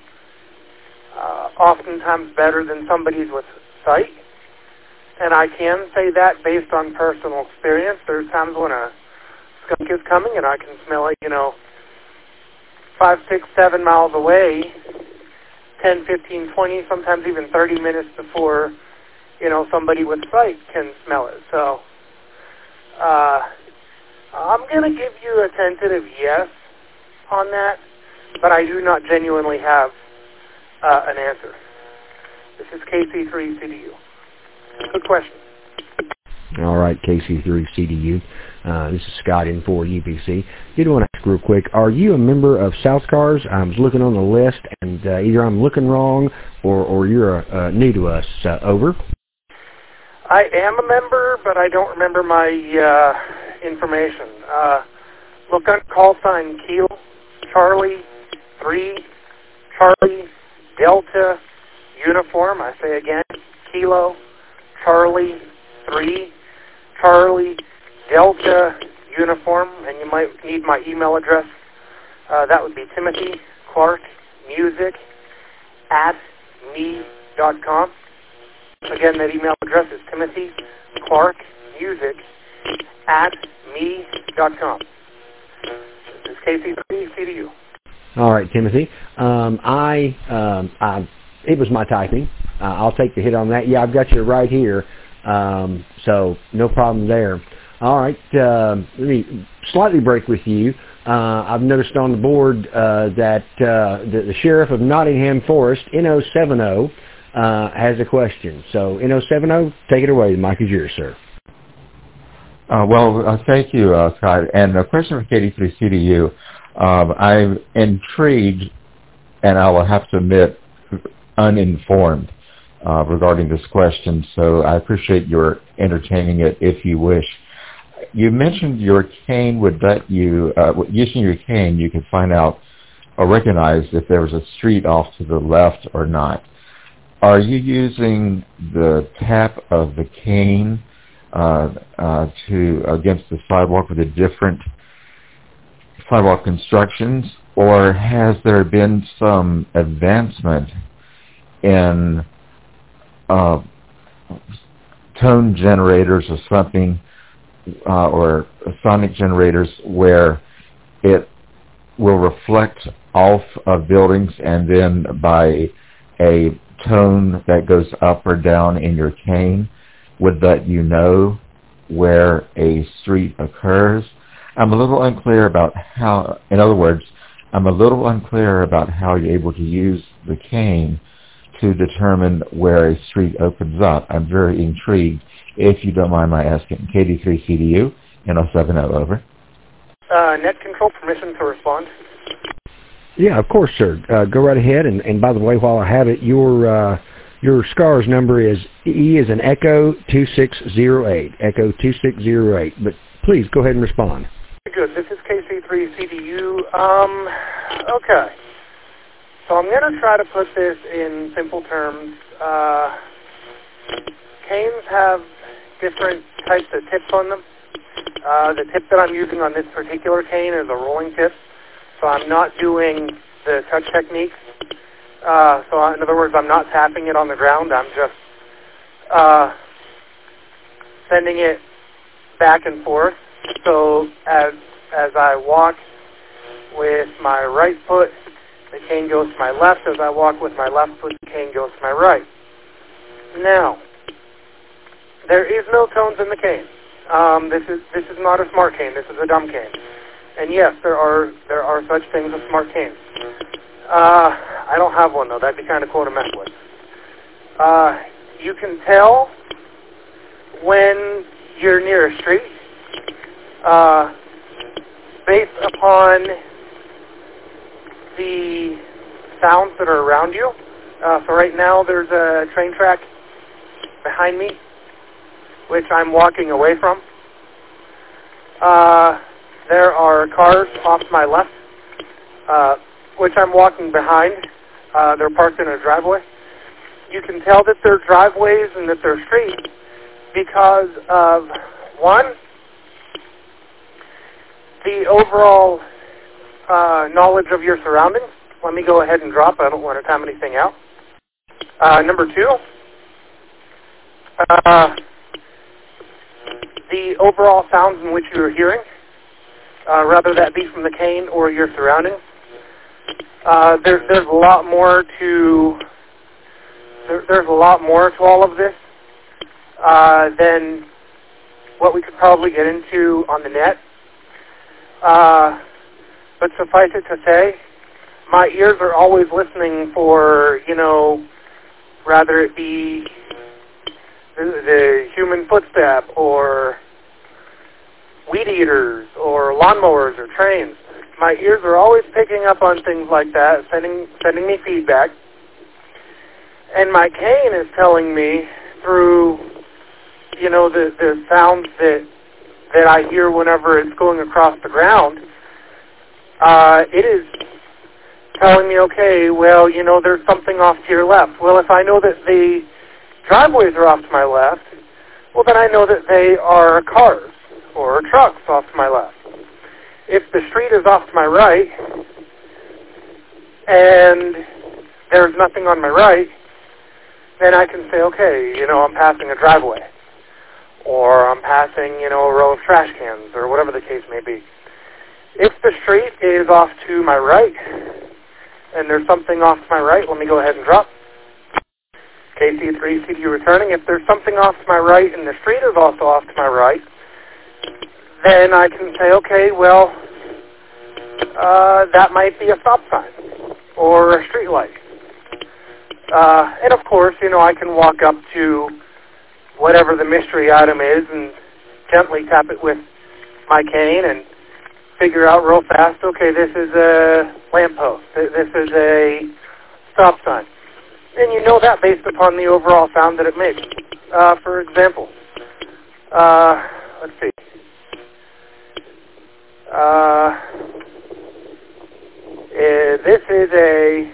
uh, oftentimes better than somebody's with sight. And I can say that based on personal experience. There's times when a skunk is coming and I can smell it, you know, five, six, seven miles away, ten, fifteen, twenty, sometimes even thirty minutes before, you know, somebody with sight can smell it. So uh, I'm going to give you a tentative yes on that, but I do not genuinely have uh, an answer. This is K C three C D U. Good question. All right, K C three C D U. Uh, this is Scott in for U P C. Did want to ask real quick, are you a member of South Cars? I was looking on the list, and uh, either I'm looking wrong or, or you're uh, new to us. Uh, over. I am a member, but I don't remember my uh, information. Uh, look on call sign Kilo, Charlie, three, Charlie, Delta, Uniform. I say again, Kilo, Charlie, three, Charlie, Delta, Uniform, and you might need my email address. Uh, that would be Timothy Clark Music at me dot com. Again, that email address is Timothy Clark Music at me dot com. This is K C three C D U. All right, Timothy. Um, I, um, I, it was my typing. Uh, I'll take the hit on that. Yeah, I've got you right here, um, so no problem there. All right, uh, let me slightly break with you. Uh, I've noticed on the board uh, that uh, the, the Sheriff of Nottingham Forest, N O seven zero, uh, has a question. So, N O seven zero, take it away. The mic is yours, sir. Uh, well, uh, thank you, uh, Scott. And a question for K C three C D U. Um, I'm intrigued, and I will have to admit, uninformed uh, regarding this question, so I appreciate your entertaining it if you wish. You mentioned your cane would let you, uh, using your cane, you could find out or recognize if there was a street off to the left or not. Are you using the tap of the cane uh, uh, to against the sidewalk with a different sidewalk constructions, or has there been some advancement in uh, tone generators or something, uh, or sonic generators where it will reflect off of buildings and then by a tone that goes up or down in your cane would let you know where a street occurs? I'm a little unclear about how, in other words, I'm a little unclear about how you're able to use the cane to determine where a street opens up. I'm very intrigued, if you don't mind my asking. K D three C D U, N O seven zero, over. Uh, net control, permission to respond. Yeah, of course, sir. Uh, go right ahead. And, and by the way, while I have it, your uh, your SCARS number is E is an Echo two six zero eight, Echo two six zero eight. But please go ahead and respond. Good. This is K C three C D U. Um, okay. So I'm going to try to put this in simple terms. Uh, canes have different types of tips on them. Uh, the tip that I'm using on this particular cane is a rolling tip, so I'm not doing the touch techniques. Uh, so in other words, I'm not tapping it on the ground. I'm just uh, sending it back and forth. So as as I walk with my right foot, the cane goes to my left. As I walk with my left foot, the cane goes to my right. Now, there is no tones in the cane. Um, this is this is not a smart cane. This is a dumb cane. And yes, there are there are such things as smart canes. Uh, I don't have one though. That'd be kind of cool to mess with. Uh, you can tell when you're near a street uh, based upon the sounds that are around you. Uh, so right now there's a train track behind me, which I'm walking away from. Uh, there are cars off to my left, uh, which I'm walking behind. Uh, they're parked in a driveway. You can tell that they're driveways and that they're streets because of, one, the overall uh, knowledge of your surroundings. Let me go ahead and drop. I don't want to time anything out. Uh, number two, uh, the overall sounds in which you're hearing, uh, whether that be from the cane or your surroundings. Uh, there, there's a lot more to there, there's a lot more to all of this uh, than what we could probably get into on the net. Uh, but suffice it to say, my ears are always listening for, you know, rather it be the, the human footstep or weed eaters or lawnmowers or trains. My ears are always picking up on things like that, sending sending me feedback. And my cane is telling me through, you know, the, the sounds that that I hear whenever it's going across the ground. Uh, it is telling me, okay, well, you know, there's something off to your left. Well, if I know that the driveways are off to my left, well, then I know that they are cars or trucks off to my left. If the street is off to my right and there's nothing on my right, then I can say, okay, you know, I'm passing a driveway, or I'm passing, you know, a row of trash cans, or whatever the case may be. If the street is off to my right and there's something off to my right, let me go ahead and drop. K C three C D U returning. If there's something off to my right and the street is also off to my right, then I can say, okay, well, uh, that might be a stop sign or a street light. Uh, and of course, you know, I can walk up to whatever the mystery item is and gently tap it with my cane and figure out real fast, okay, this is a lamppost, this is a stop sign. And you know that based upon the overall sound that it makes. Uh, for example, uh, let's see. Uh, eh, this is a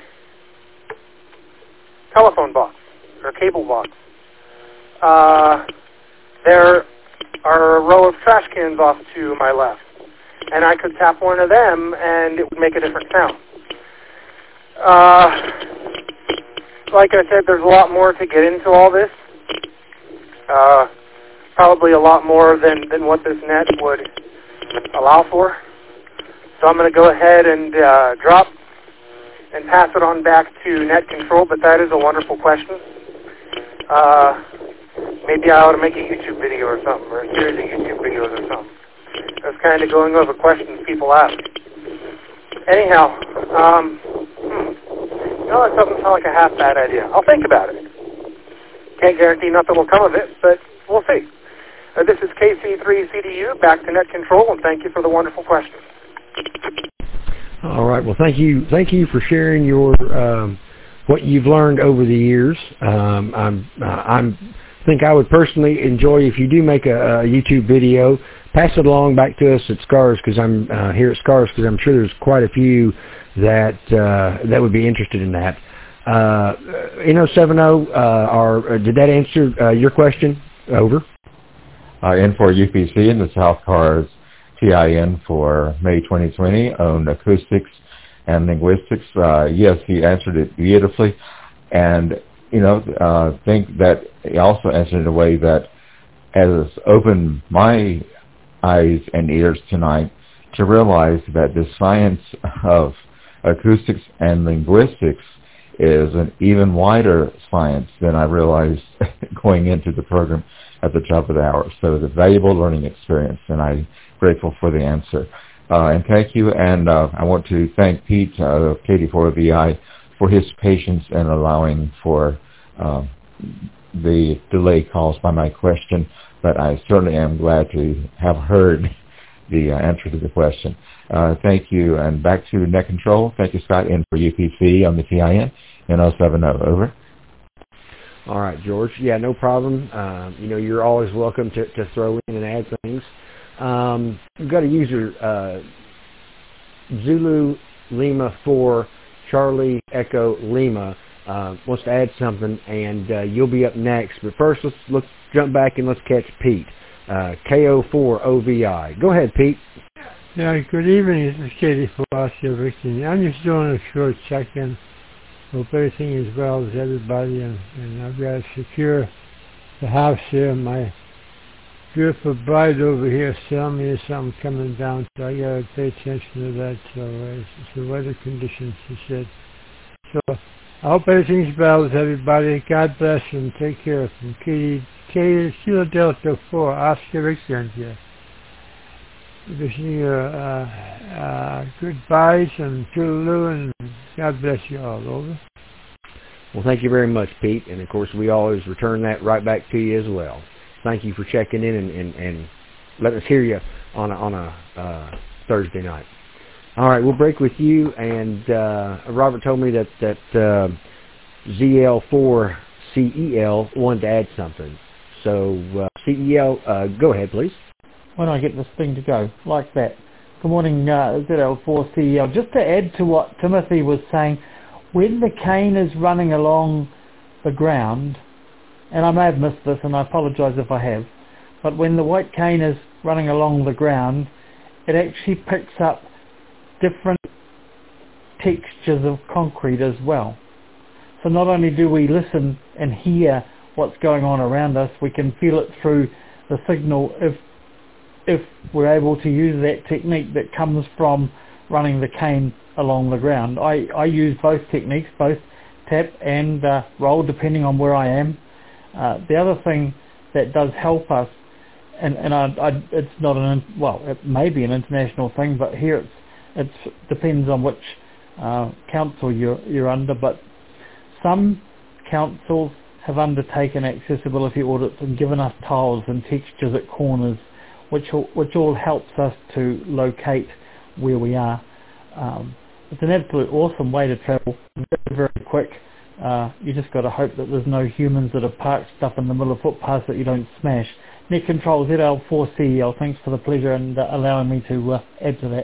telephone box or cable box. Uh, there are a row of trash cans off to my left, and I could tap one of them and it would make a different sound. Uh, like I said, there's a lot more to get into all this. Uh, probably a lot more than, than what this net would allow for. So I'm going to go ahead and uh, drop and pass it on back to net control, but that is a wonderful question. Uh, maybe I ought to make a YouTube video or something, or a series of YouTube videos or something. That's kind of going over questions people ask. Anyhow, um, hmm, no, that doesn't sound like a half bad idea. I'll think about it. Can't guarantee nothing will come of it, but we'll see. Uh, this is K C three C D U, back to net control, and thank you for the wonderful question. All right. Well, thank you. Thank you for sharing your um, what you've learned over the years. Um, I'm, uh, I'm think I would personally enjoy if you do make a, a YouTube video. Pass it along back to us at SCARS, because I'm uh, here at SCARS, because I'm sure there's quite a few that uh, that would be interested in that. Uh, N zero seven zero, uh, are, did that answer uh, your question? Over. Uh, N four U P C in the South Cars T I N for May twenty twenty on acoustics and linguistics. Uh, yes, he answered it beautifully, and you know, uh, think that he also answered in a way that has opened my eyes and ears tonight to realize that the science of acoustics and linguistics is an even wider science than I realized going into the program at the top of the hour. So it's a valuable learning experience, and I'm grateful for the answer. Uh, and thank you, and uh, I want to thank Pete uh, of K D four V I for his patience in allowing for uh, the delay caused by my question, but I certainly am glad to have heard the uh, answer to the question. Uh, thank you, and back to Net Control. Thank you, Scott, in for U P C on the T I N in oh seven oh. Over. All right, George. Yeah, no problem. Uh, you know, you're always welcome to, to throw in and add things. Um, we've got a user, uh, Zulu Lima four Charlie Echo Lima, uh, wants to add something, and uh, you'll be up next. But first, let's, let's jump back and let's catch Pete, uh, K O four O V I. Go ahead, Pete. Yeah, good evening. This is Katie Palacio, Virginia. I'm just doing a short check-in. Hope everything is well with everybody, and, and I've got to secure the house here. My beautiful bride over here telling me there's something coming down, so I got to pay attention to that. So uh, it's the weather conditions, she said. So I hope everything's well with everybody. God bless and take care. From Katie, Katie, Kilo Delta four, Oscar Victor here. Wishing you uh, uh, goodbyes and toodaloo, and God bless you all. Over. Well, thank you very much, Pete. And, of course, we always return that right back to you as well. Thank you for checking in and, and, and letting us hear you on a, on a uh, Thursday night. All right, we'll break with you. And uh, Robert told me that, that uh, Z L four C E L wanted to add something. So, uh, C E L, uh, go ahead, please. When I get this thing to go, like that. Good morning, uh, Z L four C E L. Just to add to what Timothy was saying, when the cane is running along the ground, and I may have missed this, and I apologize if I have, but when the white cane is running along the ground, it actually picks up different textures of concrete as well. So not only do we listen and hear what's going on around us, we can feel it through the signal if if we're able to use that technique that comes from running the cane along the ground. I, I use both techniques, both tap and uh, roll, depending on where I am. Uh, the other thing that does help us, and, and I, I, it's not an, well, it may be an international thing, but here it's, it depends on which uh, council you're, you're under, but some councils have undertaken accessibility audits and given us tiles and textures at corners, which all, which all helps us to locate where we are. Um, it's an absolute awesome way to travel, very, very quick. Uh, you just got to hope that there's no humans that have parked stuff in the middle of footpaths that you don't smash. Net Control Z L four C E L, thanks for the pleasure and uh, allowing me to uh, add to that.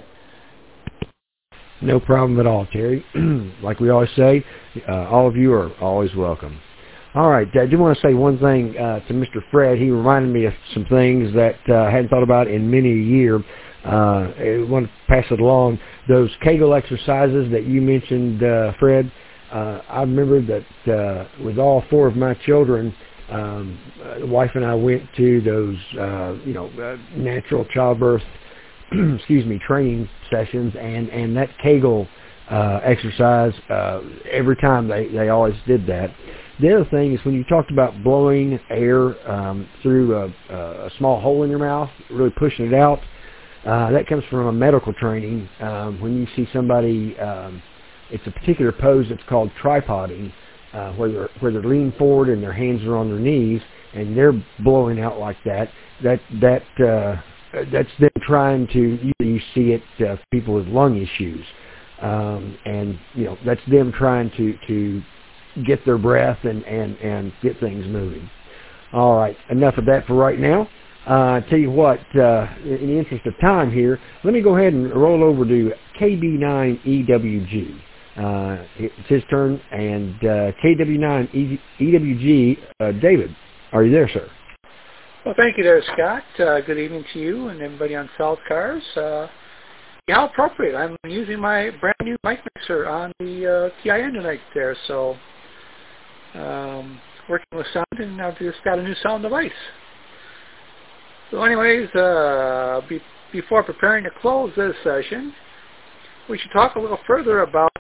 No problem at all, Terry. Like we always say, uh, all of you are always welcome. All right, I do want to say one thing uh, to Mister Fred. He reminded me of some things that uh, I hadn't thought about in many a year. Uh, I want to pass it along. Those Kegel exercises that you mentioned, uh, Fred, uh, I remember that uh, with all four of my children, um, uh, the wife and I went to those, uh, you know, uh, natural childbirth, excuse me, training sessions, and, and that Kegel uh, exercise, uh, every time they, they always did that. The other thing is when you talked about blowing air um, through a, a small hole in your mouth, really pushing it out, uh, that comes from a medical training. Um, when you see somebody, um, it's a particular pose that's called tripoding, uh, where they're, where they're leaning forward and their hands are on their knees, and they're blowing out like that. That that uh, that's them trying to. You see it uh, people with lung issues, um, and you know that's them trying to to. get their breath and, and, and get things moving. All right, enough of that for right now. Uh, tell you what, uh, in the interest of time here, let me go ahead and roll over to K B nine E W G. Uh, it's his turn, and uh, K W nine E W G, uh, David, are you there, sir? Well, thank you there, Scott. Uh, good evening to you and everybody on South Cars. Uh, yeah, how appropriate. I'm using my brand new mic mixer on the uh, T I N tonight there, so Um, working with sound, and I've just got a new sound device. So anyways, uh, be, before preparing to close this session, we should talk a little further about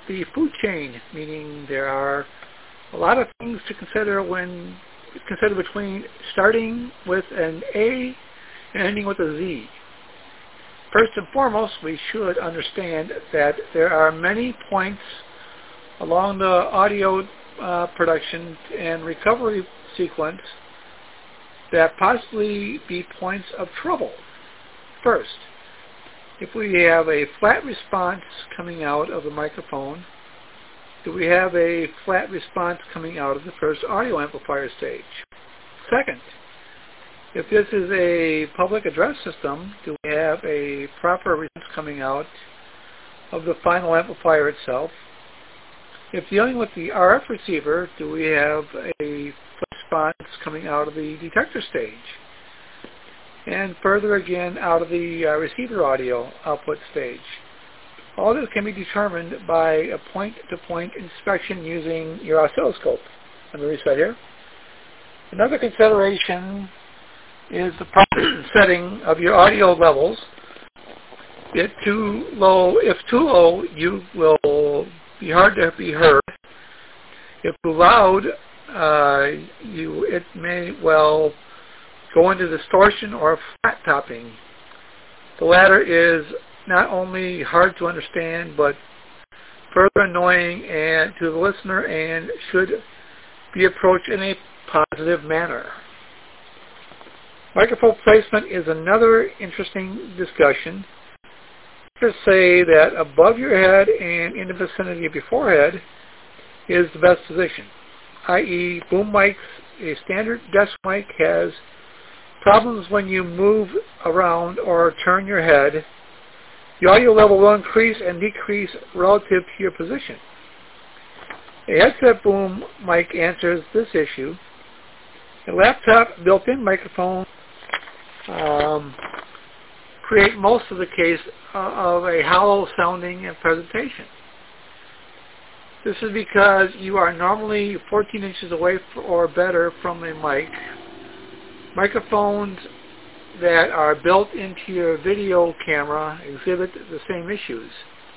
the food chain, meaning there are a lot of things to consider when consider between starting with an A and ending with a Z. First and foremost, we should understand that there are many points along the audio uh, production and recovery sequence that possibly be points of trouble. First, if we have a flat response coming out of the microphone, do we have a flat response coming out of the first audio amplifier stage? Second, if this is a public address system, do we have a proper response coming out of the final amplifier itself? If dealing with the R F receiver, do we have a response coming out of the detector stage? And further again, out of the uh, receiver audio output stage. All this can be determined by a point-to-point inspection using your oscilloscope. Let me reset here. Another consideration is the proper setting of your audio levels. If too low, if too low, you will be hard to be heard. If too loud, uh, you it may well go into distortion or flat topping. The latter is not only hard to understand, but further annoying and to the listener and should be approached in a positive manner. Microphone placement is another interesting discussion. Let's say that above your head and in the vicinity of your forehead is the best position, that is boom mics. A standard desk mic has problems when you move around or turn your head. The audio level will increase and decrease relative to your position. A headset boom mic answers this issue. A laptop built-in microphone um, create most of the case uh, of a hollow sounding presentation. This is because you are normally fourteen inches away or better from a mic. Microphones that are built into your video camera exhibit the same issues.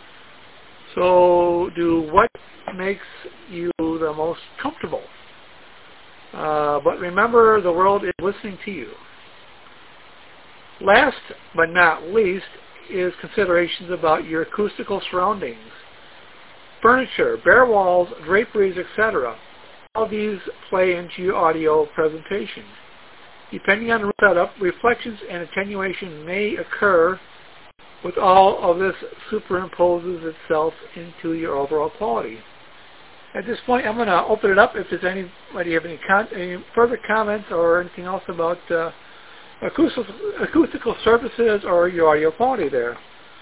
So do what makes you the most comfortable. Uh, but remember, the world is listening to you. Last but not least is considerations about your acoustical surroundings. Furniture, bare walls, draperies, et cetera. All these play into your audio presentation. Depending on the setup, reflections and attenuation may occur, with all of this superimposes itself into your overall quality. At this point, I'm going to open it up if there's anybody have any, con any further comments or anything else about uh, acoustical, acoustical services or your audio quality there.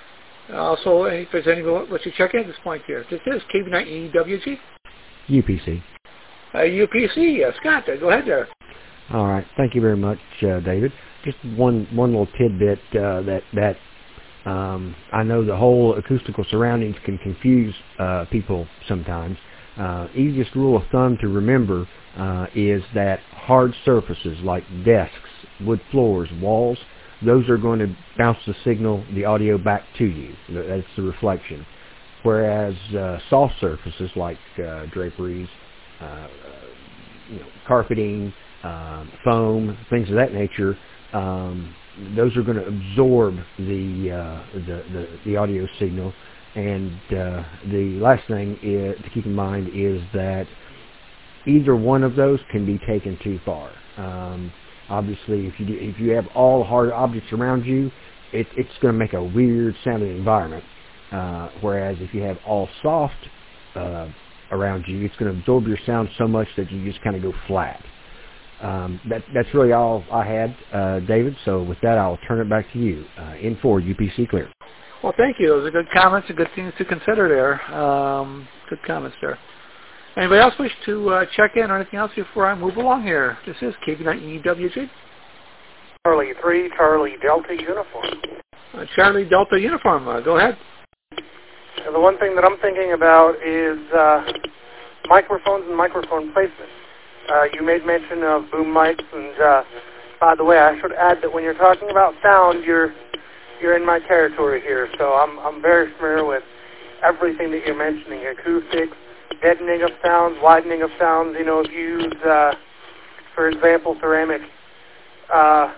Also, if there's any, let you check in at this point here. This is K B nine E W G. U P C. Uh, U P C, uh, Scott, go ahead there. All right. Thank you very much, uh, David. Just one one little tidbit uh, that that um, I know the whole acoustical surroundings can confuse uh, people sometimes. Uh, easiest rule of thumb to remember uh, is that hard surfaces like desks, wood floors, walls, those are going to bounce the signal, the audio back to you. That's the reflection. Whereas uh, soft surfaces like uh, draperies, uh, you know, carpeting, um, foam, things of that nature, um, those are going to absorb the, uh, the, the the audio signal. And uh, the last thing is, to keep in mind is that either one of those can be taken too far. Um, obviously, if you do, if you have all hard objects around you, it, it's going to make a weird sounding environment. Uh, whereas if you have all soft uh, around you, it's going to absorb your sound so much that you just kind of go flat. Um, that, that's really all I had, uh, David. So with that, I'll turn it back to you. Uh, in for U P C Clear. Well, thank you. Those are good comments and good things to consider there. Um, good comments there. Anybody else wish to uh, check in or anything else before I move along here? This is K B nine E W G. Charlie three, Charlie Delta Uniform. Uh, Charlie Delta Uniform. Uh, go ahead. And the one thing that I'm thinking about is uh, microphones and microphone placement. Uh, you made mention of boom mics, and uh, by the way, I should add that when you're talking about sound, you're you're in my territory here, so I'm I'm very familiar with everything that you're mentioning, acoustics, deadening of sounds, widening of sounds. You know, if you use, uh, for example, ceramic, uh,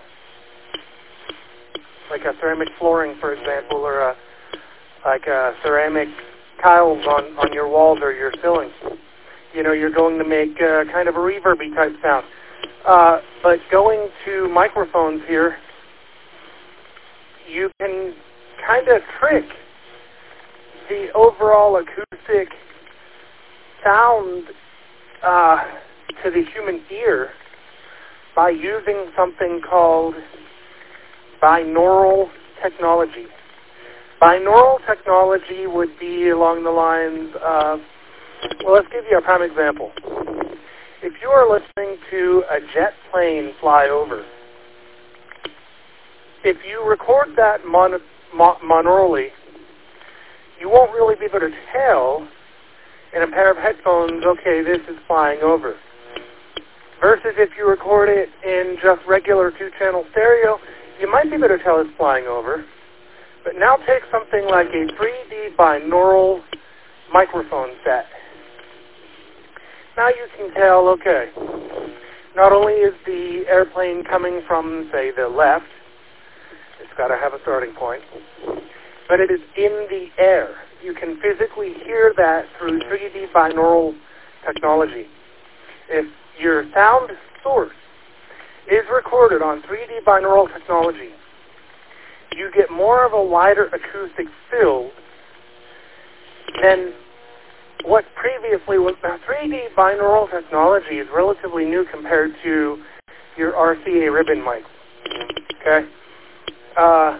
like a ceramic flooring, for example, or a, like a ceramic tiles on, on your walls or your ceilings. You know, you're going to make uh, kind of a reverby type sound. Uh, but going to microphones here, you can kind of trick the overall acoustic sound uh, to the human ear by using something called binaural technology. Binaural technology would be along the lines of, well, let's give you a prime example. If you are listening to a jet plane fly over, if you record that mon- mon- monoraurally, you won't really be able to tell in a pair of headphones, okay, this is flying over. Versus if you record it in just regular two-channel stereo, you might be able to tell it's flying over. But now take something like a three D binaural microphone set. Now you can tell, okay, not only is the airplane coming from, say, the left, it's got to have a starting point, but it is in the air. You can physically hear that through three D binaural technology. If your sound source is recorded on three D binaural technology, you get more of a wider acoustic field than what previously was. Now, three D binaural technology is relatively new compared to your R C A ribbon mic. Okay? Uh,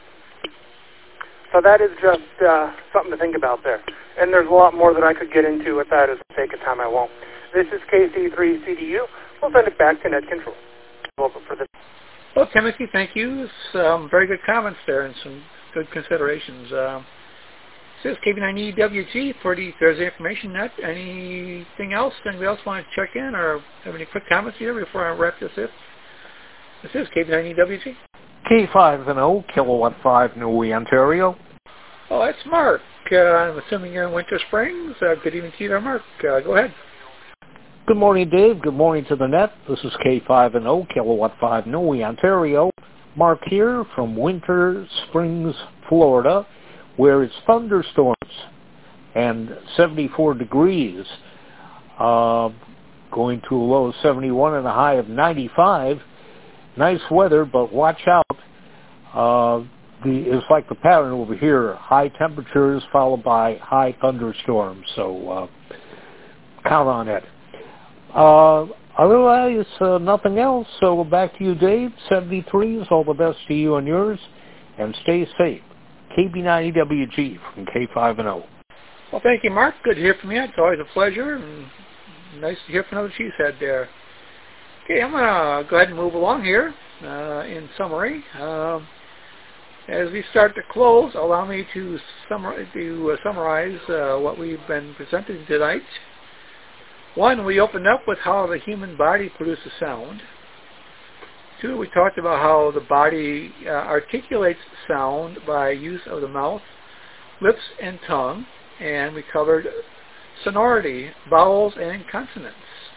so that is just uh, something to think about there. And there's a lot more that I could get into with that. As for the sake of time, I won't. This is K C three C D U. We'll send it back to Net Control. Welcome for this. Well, Timothy, thank you. Some very good comments there and some good considerations. Um, this is K B nine E W G for the Thursday Information Net. Anything else? Anybody else want to check in or have any quick comments here before I wrap this up? This is K B nine E W G. K five and O, Kilowatt five, Niue, Ontario. Oh, that's Mark. Uh, I'm assuming you're in Winter Springs. Uh, good evening to you there, Mark. Uh, go ahead. Good morning, Dave. Good morning to the net. This is K five and O, Kilowatt five, Niue, Ontario. Mark here from Winter Springs, Florida, where it's thunderstorms and seventy-four degrees, uh, going to a low of seventy-one and a high of ninety-five. Nice weather, but watch out. Uh, the, it's like the pattern over here. High temperatures followed by high thunderstorms, so uh, count on it. Uh, otherwise, uh, nothing else. So back to you, Dave. seventy-threes, all the best to you and yours, and stay safe. K B nine E W G from K five and O. Well, thank you, Mark. Good to hear from you. It's always a pleasure, and nice to hear from another cheesehead there. Okay, I'm going to go ahead and move along here uh, in summary. Um, as we start to close, allow me to, summar- to uh, summarize uh, what we've been presenting tonight. One, we opened up with how the human body produces sound. Two, we talked about how the body uh, articulates sound by use of the mouth, lips, and tongue. And we covered sonority, vowels, and consonants.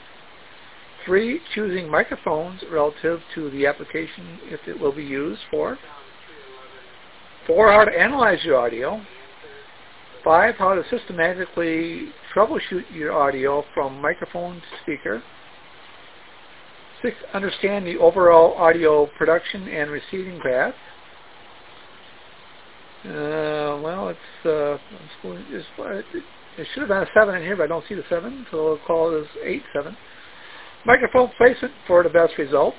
Three, choosing microphones relative to the application if it will be used for. Four, how to analyze your audio. Five, how to systematically troubleshoot your audio from microphone to speaker. Six, understand the overall audio production and receiving path. Uh, well, it's, uh, it's, it should have been a seven in here, but I don't see the seven, so we'll call it as eight, seven. Microphone placement for the best results.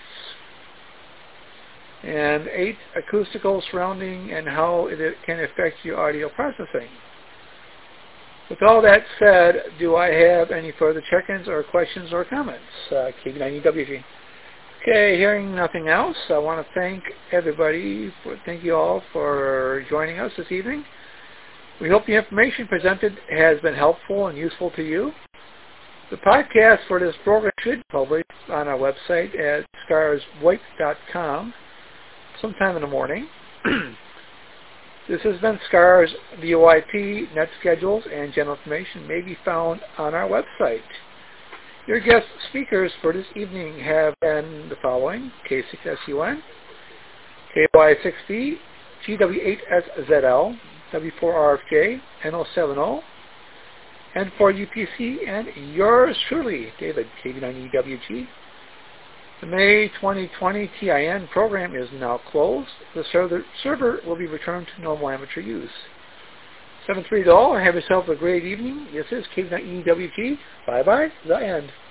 And eight, acoustical surrounding and how it can affect your audio processing. With all that said, do I have any further check-ins or questions or comments? Uh, K B nine E W G. Okay, hearing nothing else, I want to thank everybody, for, thank you all for joining us this evening. We hope the information presented has been helpful and useful to you. The podcast for this program should be published on our website at scars voip dot com sometime in the morning. This has been SCARS V O I P. Net schedules and general information may be found on our website. Your guest speakers for this evening have been the following: K six S U N, K Y six B, G W eight S Z L, W four R F J, N O seven O, N four U P C, and yours truly, David, K V nine E W G. The May twenty twenty T I N program is now closed. The server, server will be returned to normal amateur use. seven three to all, and have yourself a great evening. This is K V nine E W G. Bye-bye. The end.